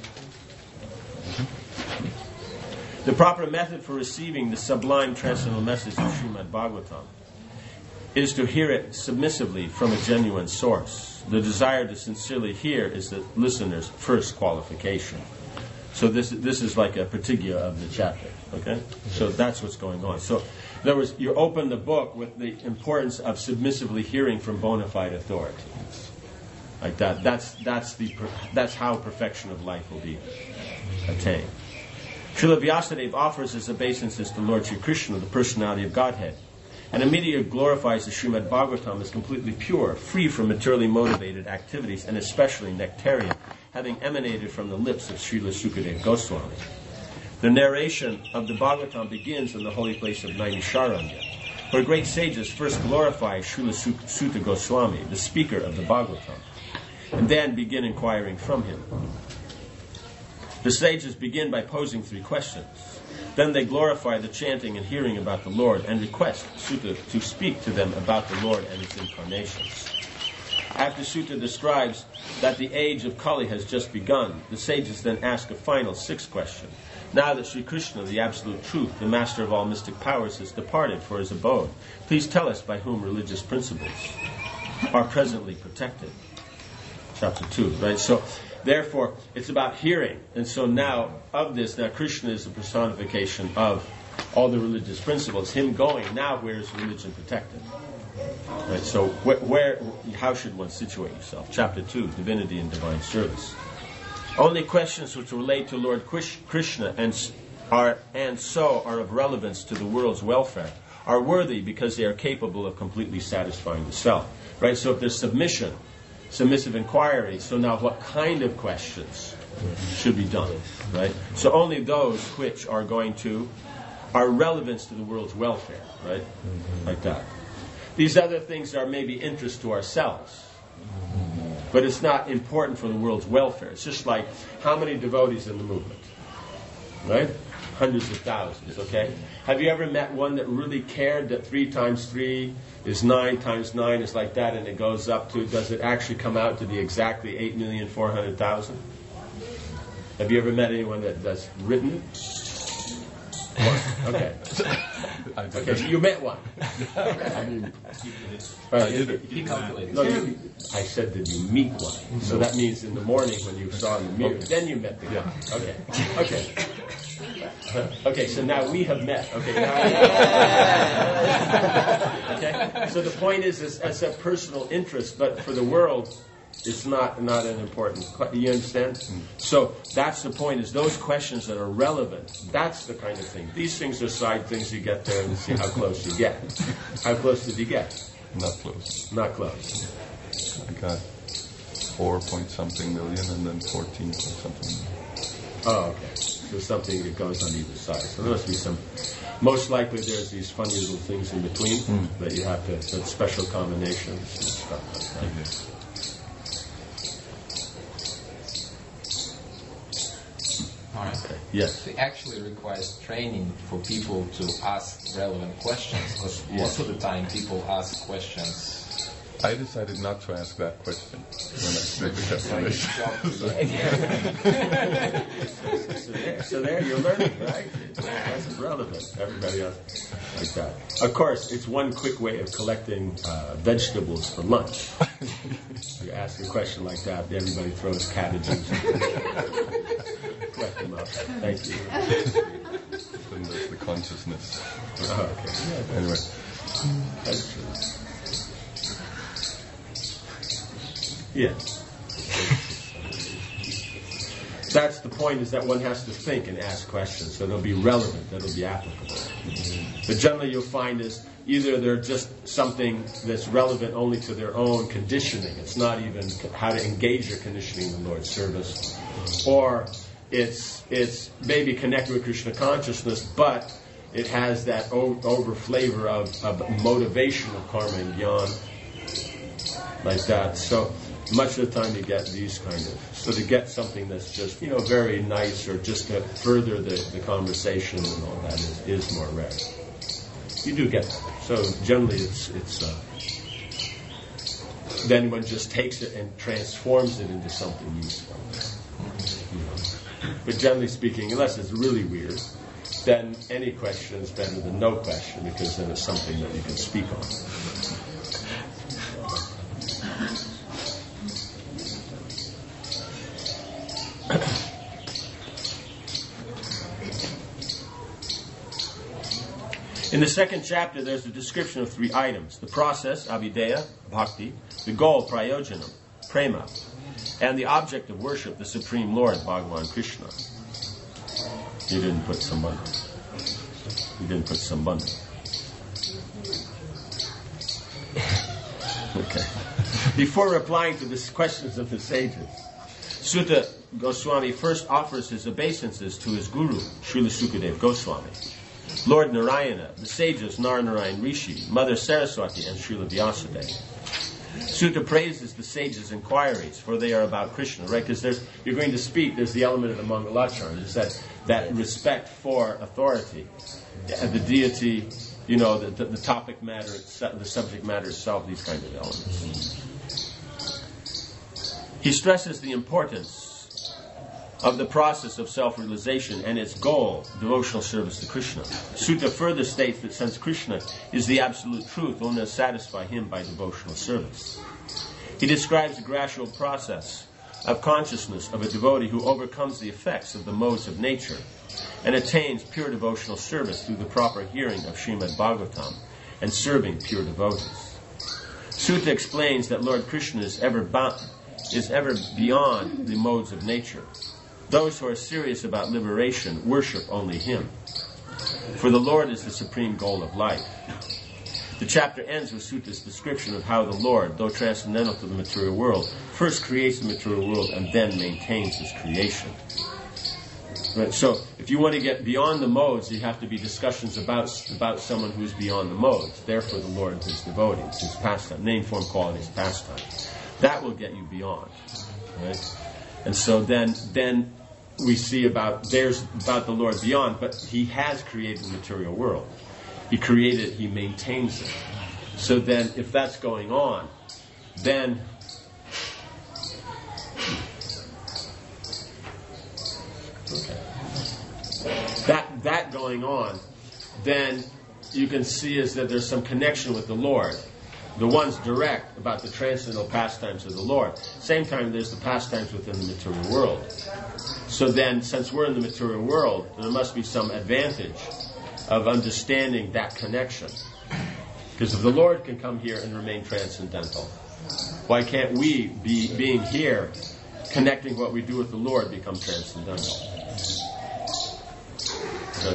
The proper method for receiving the sublime transcendental message of Srimad Bhagavatam is to hear it submissively from a genuine source. The desire to sincerely hear is the listener's first qualification. So this is like a pratigya of the chapter, okay? So that's what's going on. So in other words, you open the book with the importance of submissively hearing from bona fide authority. Like that. That's how perfection of life will be attained. Srila Vyasadeva offers as obeisances to Lord Sri Krishna, the personality of Godhead, and immediately glorifies the Srimad Bhagavatam as completely pure, free from materially motivated activities, and especially nectarian, having emanated from the lips of Srila Sukadeva Goswami. The narration of the Bhagavatam begins in the holy place of Naimisharanya, where great sages first glorify Srila Sutta Goswami, the speaker of the Bhagavatam, and then begin inquiring from him. The sages begin by posing 3 questions. Then they glorify the chanting and hearing about the Lord and request Sutta to speak to them about the Lord and its incarnations. After Sutta describes that the age of Kali has just begun, the sages then ask a final 6th question. Now that Sri Krishna, the Absolute Truth, the Master of all mystic powers, has departed for his abode, please tell us by whom religious principles are presently protected. Chapter 2, right? So, therefore, it's about hearing. And so now, of this, now Krishna is the personification of all the religious principles. Him going, now where is religion protected? Right, so how should one situate yourself? Chapter 2, Divinity and Divine Service. Only questions which relate to Lord Krishna and so are of relevance to the world's welfare are worthy because they are capable of completely satisfying the self. Right, so if there's submissive inquiry, so now what kind of questions should be done, right? So only those which are relevant to the world's welfare, right? Like that. These other things are maybe interest to ourselves, but it's not important for the world's welfare. It's just like how many devotees in the movement, right? Hundreds of thousands, okay? Have you ever met one that really cared that 3 times 3 is 9 times 9 is like that, and it goes up to, does it actually come out to be exactly 8,400,000? Have you ever met anyone that's written? Okay. Okay, so you met one. I mean, He calculated. No, I said, did you meet one? So that means in the morning when you saw in the mirror, then you met the guy. Okay. Okay, so now we have met. Okay, okay. So the point is as a personal interest, but for the world, it's not an important. You understand? So that's the point. Is those questions that are relevant. That's the kind of thing. These things are side things you get there and see how close you get. How close did you get? not close. Not close. I got 4-point-something million and then 14-point-something million. Oh, okay. So something that goes on either side. So there must be some. Most likely, there's these funny little things in between that you have to. That's special combinations and stuff like that. All right. Okay. Yes. It actually requires training for people to ask relevant questions, because most of the time people ask questions. I decided not to ask that question when I made the calculation. So there, you're learning, right? That's relevant. Everybody else like that. Of course, it's one quick way of collecting vegetables for lunch. You ask a question like that, everybody throws cabbages. Collect them up. Thank you. Then there's the consciousness. Oh, okay. Anyway. That's true. Yes. That's the point, is that one has to think and ask questions, so they'll be relevant, that'll be applicable. But generally you'll find is either they're just something that's relevant only to their own conditioning, it's not even how to engage your conditioning in the Lord's service, or it's maybe connected with Krishna consciousness, but it has that over flavor of motivation of karma and jnana, like that. So much of the time you get these kind of, so to get something that's just, very nice, or just to further the conversation and all that is more rare. You do get that. So generally it's then one just takes it and transforms it into something useful. But generally speaking, unless it's really weird, then any question is better than no question, because then it's something that you can speak on. In the second chapter, there's a description of 3 items: the process, abhideya, bhakti; the goal, prayojanam, prema; and the object of worship, the Supreme Lord, Bhagavan Krishna. You didn't put sambandha. Okay. Before replying to the questions of the sages, Sutta Goswami first offers his obeisances to his guru, Srila Sukadeva Goswami, Lord Narayana, the sages Naranarayan Rishi, Mother Saraswati, and Srila Vyasadeva. Sutta praises the sages' inquiries, for they are about Krishna, right? Because you're going to speak, there's the element of the Mangalacharna, there's that respect for authority, the deity, the topic matter, the subject matter itself, these kind of elements. He stresses the importance of the process of self-realization and its goal, devotional service to Krishna. Sutta further states that since Krishna is the absolute truth, one must satisfy him by devotional service. He describes the gradual process of consciousness of a devotee who overcomes the effects of the modes of nature and attains pure devotional service through the proper hearing of Srimad Bhagavatam and serving pure devotees. Sutta explains that Lord Krishna is ever beyond the modes of nature. Those who are serious about liberation worship only him, for the Lord is the supreme goal of life. The chapter ends with Sutta's description of how the Lord, though transcendental to the material world, first creates the material world and then maintains his creation. Right? So, if you want to get beyond the modes, you have to be discussions about someone who is beyond the modes. Therefore, the Lord and his devotees, his pastime, name, form, qualities, pastime. That will get you beyond. Right? And so then we see about the Lord beyond, but he has created the material world. He created, he maintains it. So then, if that's going on, then that going on, then you can see is that there's some connection with the Lord. The one's direct about the transcendental pastimes of the Lord. Same time, there's the pastimes within the material world. So then, since we're in the material world, there must be some advantage of understanding that connection. Because if the Lord can come here and remain transcendental, why can't we, being here, connecting what we do with the Lord, become transcendental? So,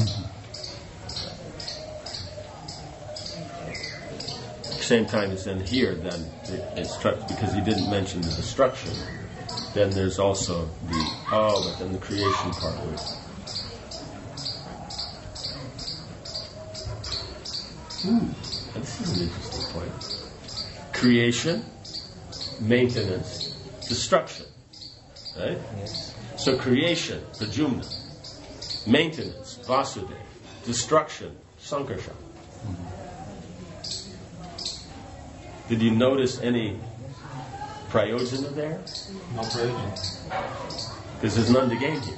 same time as in here, then it's because he didn't mention the destruction. Then there's also but then the creation part was. This is an interesting point. Creation, maintenance, destruction. Right? Yes. So creation, Prajumna. Maintenance, Vasudeva. Destruction, Sankarsha. Did you notice any prayojana there? No prayojana. Because there's none to gain here.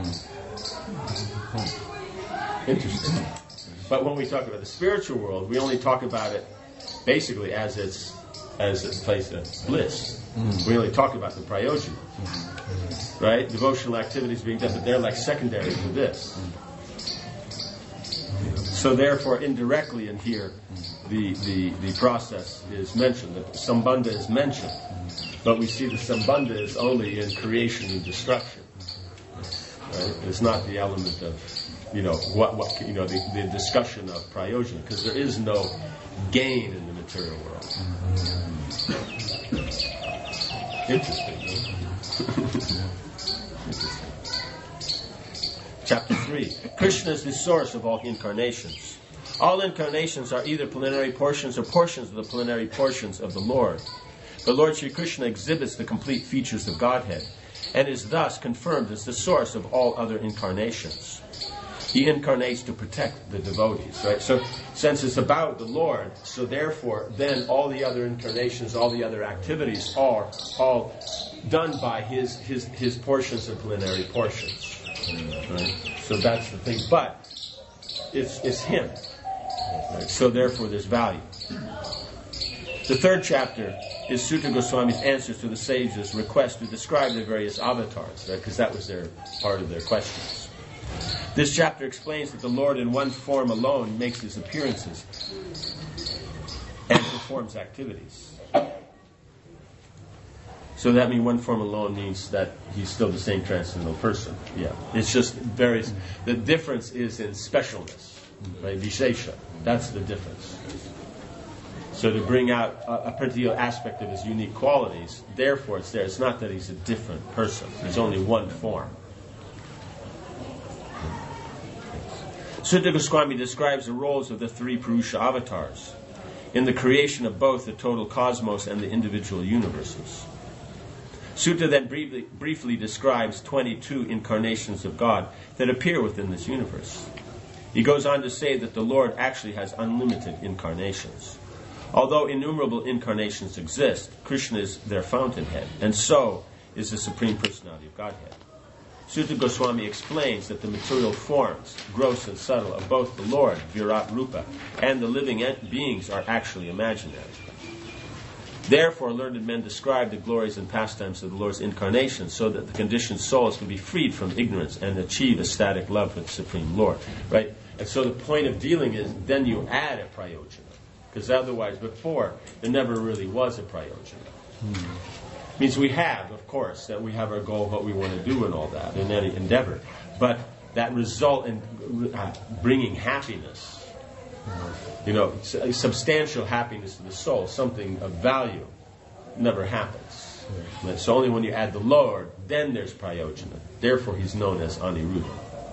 Interesting. But when we talk about the spiritual world, we only talk about it basically as its place of bliss. We only talk about the prayojana. Right? Devotional activities being done, but they're like secondary to this. So therefore, indirectly in here, the process is mentioned, the sambandha is mentioned, but we see the sambandha is only in creation and destruction. Right? It's not the element of, the discussion of prayojana, because there is no gain in the material world. Interesting. Interesting. Chapter 3. Krishna is the source of all incarnations. All incarnations are either plenary portions or portions of the plenary portions of the Lord. The Lord Sri Krishna exhibits the complete features of Godhead and is thus confirmed as the source of all other incarnations. He incarnates to protect the devotees, right? So, since it's about the Lord, so therefore, then all the other incarnations, all the other activities are all done by his portions and plenary portions. Right? So that's the thing. But it's him. Right? So therefore, there's value. The third chapter is Sutta Goswami's answers to the sages' request to describe their various avatars, right? Because that was part of their questions. This chapter explains that the Lord in one form alone makes his appearances and performs activities. So that means one form alone means that he's still the same transcendental person. Yeah, it's just various. The difference is in specialness, right? Vishesha. That's the difference. So to bring out a particular aspect of his unique qualities, therefore it's there. It's not that he's a different person. There's only one form. Sutta Goswami describes the roles of the three Purusha avatars in the creation of both the total cosmos and the individual universes. Sutta then briefly describes 22 incarnations of God that appear within this universe. He goes on to say that the Lord actually has unlimited incarnations. Although innumerable incarnations exist, Krishna is their fountainhead, and so is the Supreme Personality of Godhead. Sutta Goswami explains that the material forms, gross and subtle, of both the Lord, Virat Rupa, and the living beings are actually imaginary. Therefore, learned men describe the glories and pastimes of the Lord's incarnation so that the conditioned souls can be freed from ignorance and achieve ecstatic love for the Supreme Lord. Right? And so the point of dealing is then you add a prayojana. Because otherwise, before, there never really was a prayojana. Means we have, of course, that we have our goal, what we want to do and all that in any endeavor. But that result in bringing happiness, substantial happiness to the soul, something of value, never happens. It's only when you add the Lord, then there's prayojana. Therefore, he's known as Aniruddha.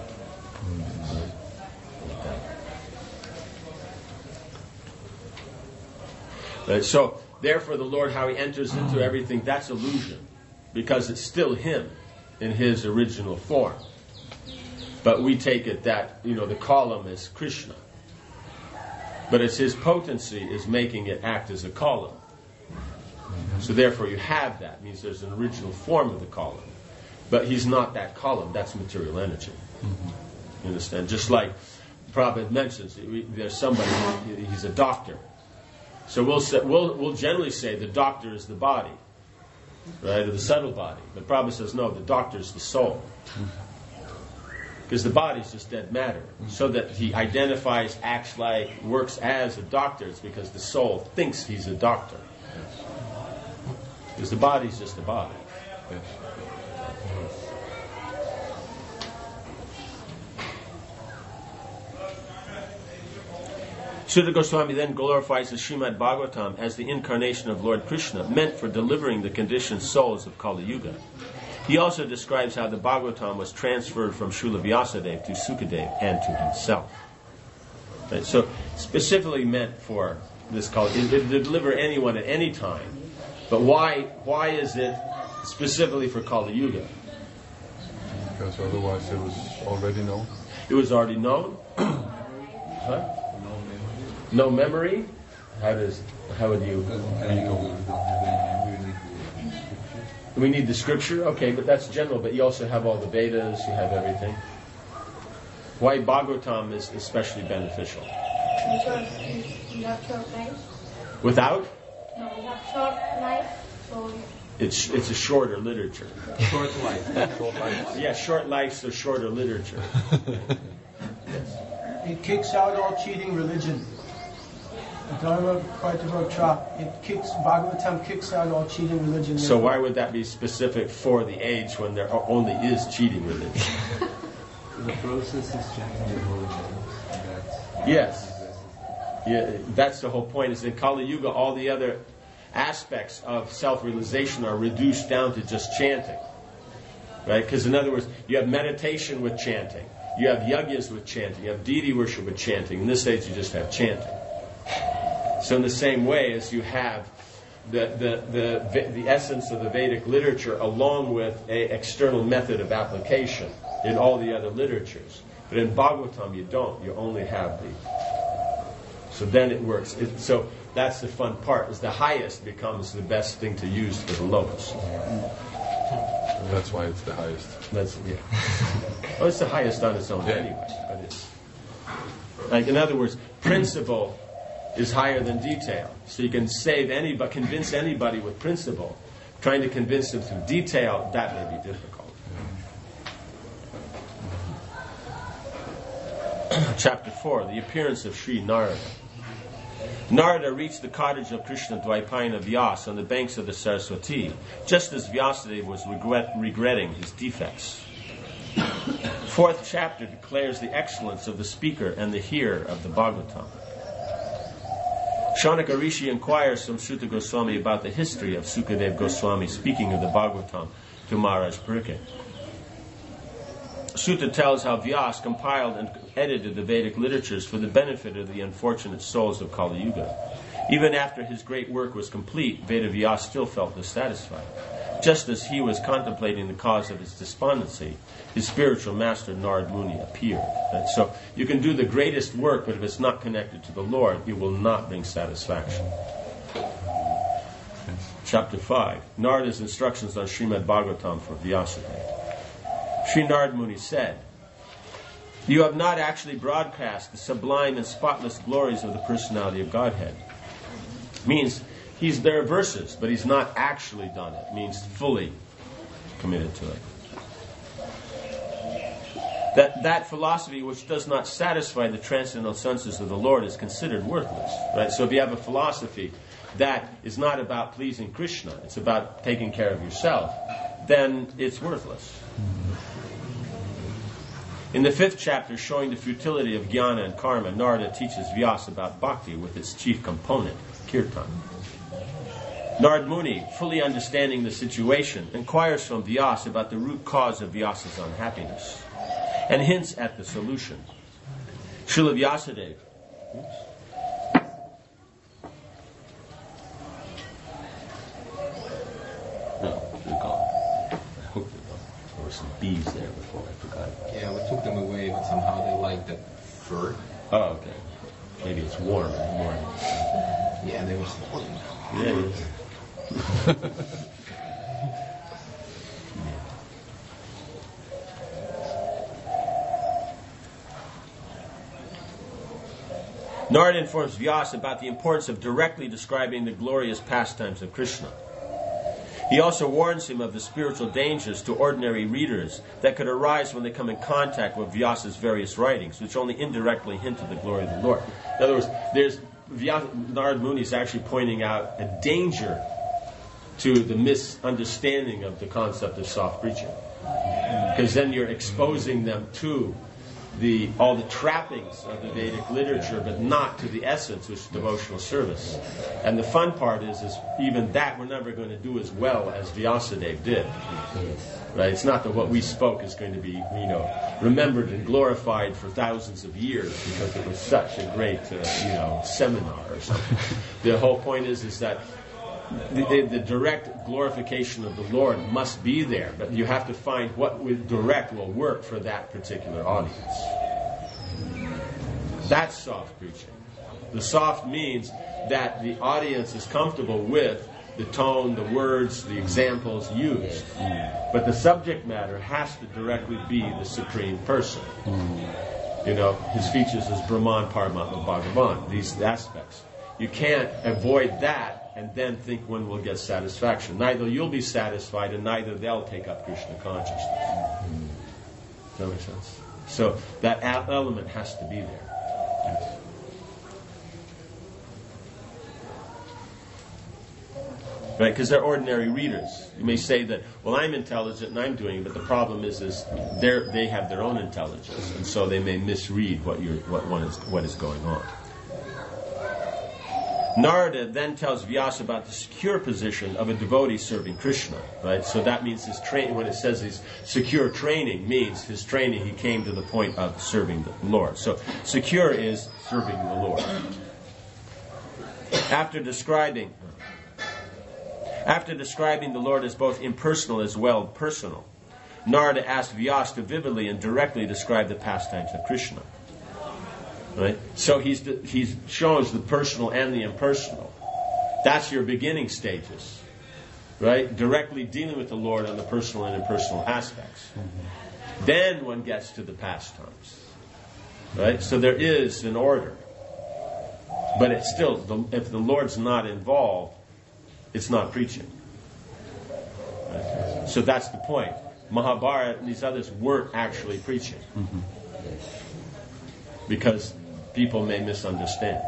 So, therefore, the Lord, how he enters into everything, that's illusion. Because it's still him in his original form. But we take it that, the column is Krishna. But it's his potency is making it act as a column. So therefore you have that. It means there's an original form of the column. But he's not that column. That's material energy. You understand? Just like Prabhupada mentions, there's somebody, he's a doctor. So we'll generally say the doctor is the body, right, or the subtle body. But Prabhupada says, no, the doctor is the soul. Because the body is just dead matter. So that he identifies, acts like, works as a doctor, it's because the soul thinks he's a doctor. Because the body is just a body. Sutta Goswami then glorifies the Srimad Bhagavatam as the incarnation of Lord Krishna, meant for delivering the conditioned souls of Kali Yuga. He also describes how the Bhagavatam was transferred from Srila Vyasadeva to Sukadev and to himself. Right? So, specifically meant for this Kali Yuga, to deliver anyone at any time. But why is it specifically for Kali Yuga? Because otherwise it was already known. It was already known? Huh? No memory? How would you? We need the scripture? Okay, but that's general. But you also have all the Vedas, you have everything. Why Bhagavatam is especially beneficial? Because you have short life. Without? No, you have short life, so... It's a shorter literature. Short life. Yeah, short life, so shorter literature. It kicks out all cheating religion. Dharma Bhagavatam kicks out all cheating religion. So why would that be specific for the age when there only is cheating religion? The process is chanting the holy names. Yes. Yeah, that's the whole point, is in Kali Yuga all the other aspects of self-realization are reduced down to just chanting. Right? Because in other words, you have meditation with chanting. You have yajnas with chanting. You have deity worship with chanting. In this age you just have chanting. So in the same way as you have the essence of the Vedic literature along with an external method of application in all the other literatures. But in Bhagavatam you don't. You only have the... So then it works. So that's the fun part, is the highest becomes the best thing to use for the lowest. That's why it's the highest. Well, it's the highest on its own anyway. But it's in other words, principle is higher than detail. So you can convince anybody with principle. Trying to convince them through detail, that may be difficult. Chapter 4, the appearance of Sri Narada. Narada reached the cottage of Krishna Dvaipayana Vyas on the banks of the Saraswati, just as Vyasadeva was regretting his defects. 4th chapter declares the excellence of the speaker and the hearer of the Bhagavatam. Shaunaka Rishi inquires from Suta Goswami about the history of Sukadeva Goswami speaking of the Bhagavatam to Maharaj Parikshit. Suta tells how Vyas compiled and edited the Vedic literatures for the benefit of the unfortunate souls of Kali Yuga. Even after his great work was complete, Vedavyas still felt dissatisfied. Just as he was contemplating the cause of his despondency, his spiritual master Narad Muni appeared. And so you can do the greatest work, but if it's not connected to the Lord, it will not bring satisfaction. Chapter 5, Narada's instructions on Srimad Bhagavatam for Vyasadeva. Sri Narad Muni said, "You have not actually broadcast the sublime and spotless glories of the personality of Godhead." Means there are verses, but he's not actually done it. Means fully committed to it. That philosophy which does not satisfy the transcendental senses of the Lord is considered worthless. Right? So if you have a philosophy that is not about pleasing Krishna, it's about taking care of yourself, then it's worthless. In the 5th chapter, showing the futility of jnana and karma, Narada teaches Vyasa about bhakti with its chief component, kirtan. Narad Muni, fully understanding the situation, inquires from Vyasa about the root cause of Vyasa's unhappiness and hints at the solution. Srila Vyasadeva. No, they're gone. I hope they're gone. There were some bees there before, I forgot. Yeah, we took them away, but somehow they like the fur. Oh, okay. Maybe it's warm in the morning. Yeah, they were holding. Yeah, it is. Narada informs Vyasa about the importance of directly describing the glorious pastimes of Krishna. He also warns him of the spiritual dangers to ordinary readers that could arise when they come in contact with Vyasa's various writings, which only indirectly hint at the glory of the Lord. In other words, Narad Muni is actually pointing out a danger to the misunderstanding of the concept of soft preaching. Because then you're exposing them to all the trappings of the Vedic literature, but not to the essence, which is devotional service. And the fun part is even that we're never going to do as well as Vyasadeva did. Right? It's not that what we spoke is going to be, remembered and glorified for thousands of years because it was such a great, seminar or something. The whole point is that the direct glorification of the Lord must be there, but you have to find what direct will work for that particular audience. That's soft preaching. The soft means that the audience is comfortable with the tone, the words, the examples used. But the subject matter has to directly be the Supreme Person. His features is Brahman, Paramatma, Bhagavan, these aspects. You can't avoid that and then think one will get satisfaction. Neither you'll be satisfied and neither they'll take up Krishna consciousness. Does that make sense? So that element has to be there. Right? Because they're ordinary readers. You may say that, well, I'm intelligent and I'm doing it, but the problem is they have their own intelligence, and so they may misread what is going on. Narada then tells Vyasa about the secure position of a devotee serving Krishna, right? So that means his training. When it says his secure training, means his training. He came to the point of serving the Lord. So secure is serving the Lord. After describing the Lord as both impersonal as well personal, Narada asked Vyasa to vividly and directly describe the pastimes of Krishna. Right? So he shows the personal and the impersonal. That's your beginning stages. Right? Directly dealing with the Lord on the personal and impersonal aspects. Then one gets to the pastimes. Right? So there is an order. But it's still, if the Lord's not involved, it's not preaching. Right? So that's the point. Mahabharata and these others weren't actually preaching. because people may misunderstand.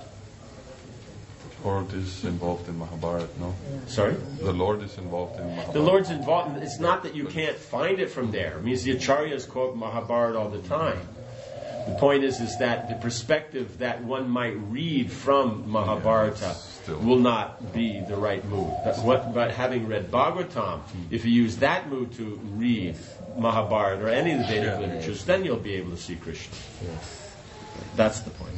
The Lord is involved in Mahabharata, no? Sorry? The Lord is involved in Mahabharata. The Lord's involved. It's not that you can't find it from there. It means the Acharyas quote Mahabharata all the time. The point is that the perspective that one might read from Mahabharata will not be the right mood. But having read Bhagavatam, if you use that mood to read Mahabharata or any of the Vedic literatures, then you'll be able to see Krishna. Yes. That's the point.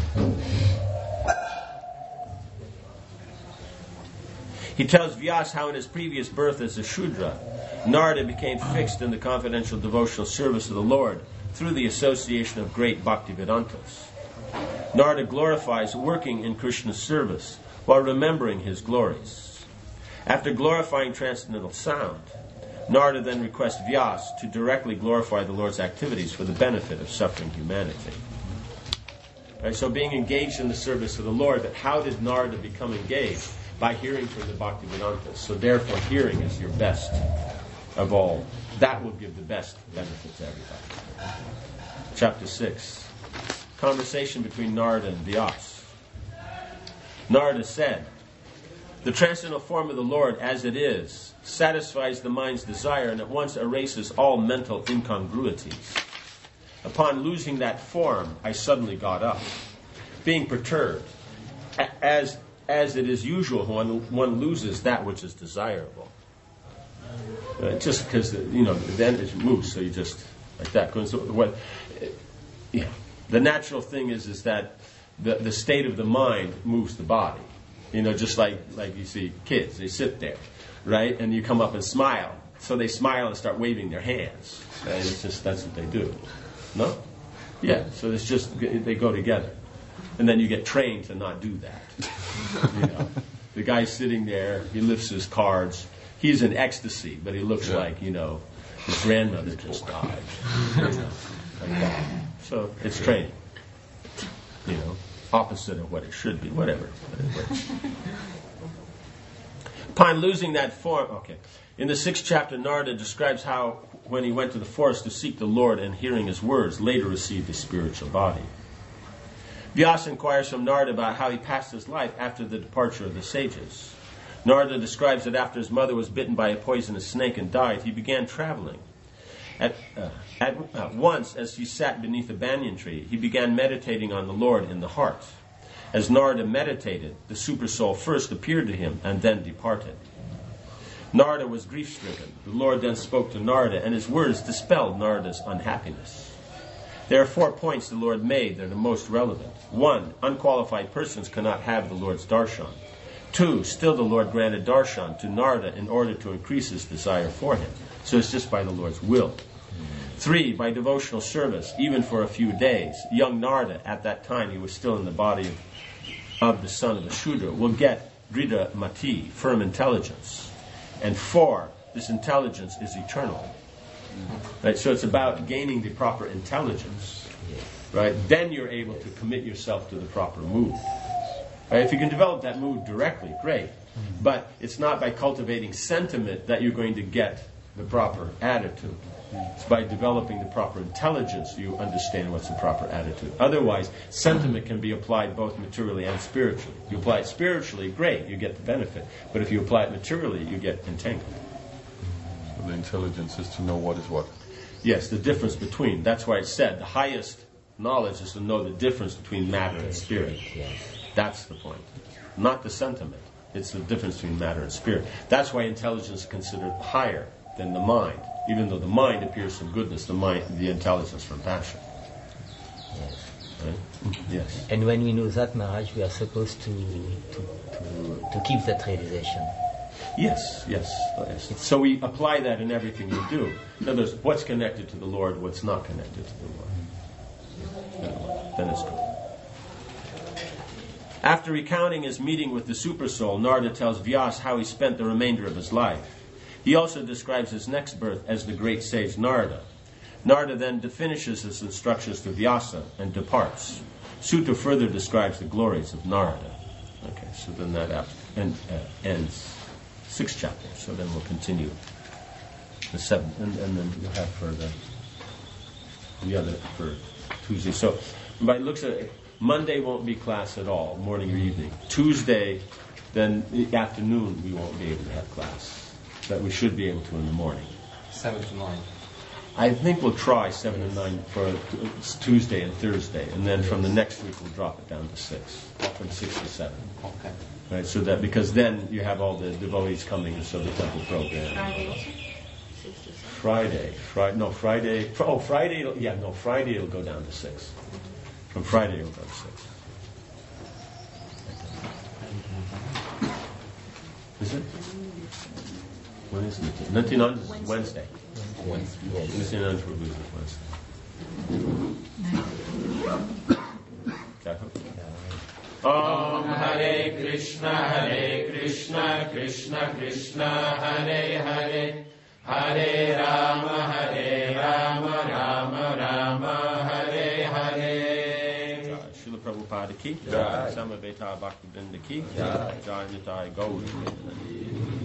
He tells Vyas how in his previous birth as a Shudra, Narada became fixed in the confidential devotional service of the Lord through the association of great Bhaktivedantas. Narada glorifies working in Krishna's service while remembering his glories. After glorifying transcendental sound, Narada then requests Vyas to directly glorify the Lord's activities for the benefit of suffering humanity. Right, so being engaged in the service of the Lord, but how did Narada become engaged? By hearing from the Bhaktivedantas. So therefore hearing is your best of all. That will give the best benefit to everybody. Chapter 6. Conversation between Narada and Vyas. Narada said, "The transcendental form of the Lord as it is satisfies the mind's desire and at once erases all mental incongruities. Upon losing that form, I suddenly got up, being perturbed, as it is usual when one loses that which is desirable." Just because, then it moves, so you just, like that. The natural thing is that the state of the mind moves the body. Just like you see kids, they sit there, right? And you come up and smile. So they smile and start waving their hands. And it's just, that's what they do. No? Yeah, so it's just, they go together. And then you get trained to not do that. The guy's sitting there, he lifts his cards. He's in ecstasy, but he looks like, his grandmother just died. Like that. So it's training. Opposite of what it should be, whatever. Upon losing that form, in the 6th chapter, Narada describes how, when he went to the forest to seek the Lord and hearing his words, later received a spiritual body. Vyasa inquires from Narada about how he passed his life after the departure of the sages. Narada describes that after his mother was bitten by a poisonous snake and died, he began traveling. At once, as he sat beneath a banyan tree, he began meditating on the Lord in the heart. As Narada meditated, the Supersoul first appeared to him and then departed. Narada was grief-stricken. The Lord then spoke to Narada, and his words dispelled Narada's unhappiness. There are 4 points the Lord made that are the most relevant. 1, unqualified persons cannot have the Lord's darshan. 2, still the Lord granted darshan to Narada in order to increase his desire for him. So it's just by the Lord's will. 3, by devotional service, even for a few days. Young Narada, at that time he was still in the body of the son of a Shudra, will get Drida Mati, firm intelligence. And 4, this intelligence is eternal. Right? So it's about gaining the proper intelligence. Right? Then you're able to commit yourself to the proper mood. Right? If you can develop that mood directly, great. But it's not by cultivating sentiment that you're going to get the proper attitude. It's by developing the proper intelligence you understand what's the proper attitude. Otherwise, sentiment can be applied both materially and spiritually. You apply it spiritually, great, you get the benefit. But if you apply it materially, you get entangled. So the intelligence is to know what is what. Yes, the difference between. That's why it said the highest knowledge is to know the difference between matter and spirit. That's the point. Not the sentiment. It's the difference between matter and spirit. That's why intelligence is considered higher than the mind. Even though the mind appears from goodness, the intelligence from passion. Yes. Right? Yes. And when we know that, Maharaj, we are supposed to keep that realization. Yes. So we apply that in everything we do. In other words, what's connected to the Lord, what's not connected to the Lord. Then it's good. After recounting his meeting with the Supersoul, Narada tells Vyas how he spent the remainder of his life. He also describes his next birth as the great sage Narada. Narada then finishes his instructions to Vyasa and departs. Sutta further describes the glories of Narada. Okay, so then that ends 6th chapter. So then we'll continue the 7th, and then you'll have for the other for Tuesday. So, by the looks of it, Monday won't be class at all, morning or evening. Tuesday, then the afternoon we won't be able to have class, but we should be able to in the morning. 7 to 9. I think we'll try 7 and 9 for Tuesday and Thursday, and then from the next week we'll drop it down to 6, from 6 to 7. Okay. Right, so that because then you have all the devotees coming, and so the temple program. Friday also? Friday it'll go down to 6. From Friday it'll go to 6. Is it? When is it? 99 is Wednesday. Wednesday night for Wednesday. Om Hare Krishna, Krishna Krishna, Hare Hare, Hare Rama, Rama, Hare Hare. Srila Prabhupada ki, Jai Samaveta Bhaktivinoda ki, Jai Nitai Gauri.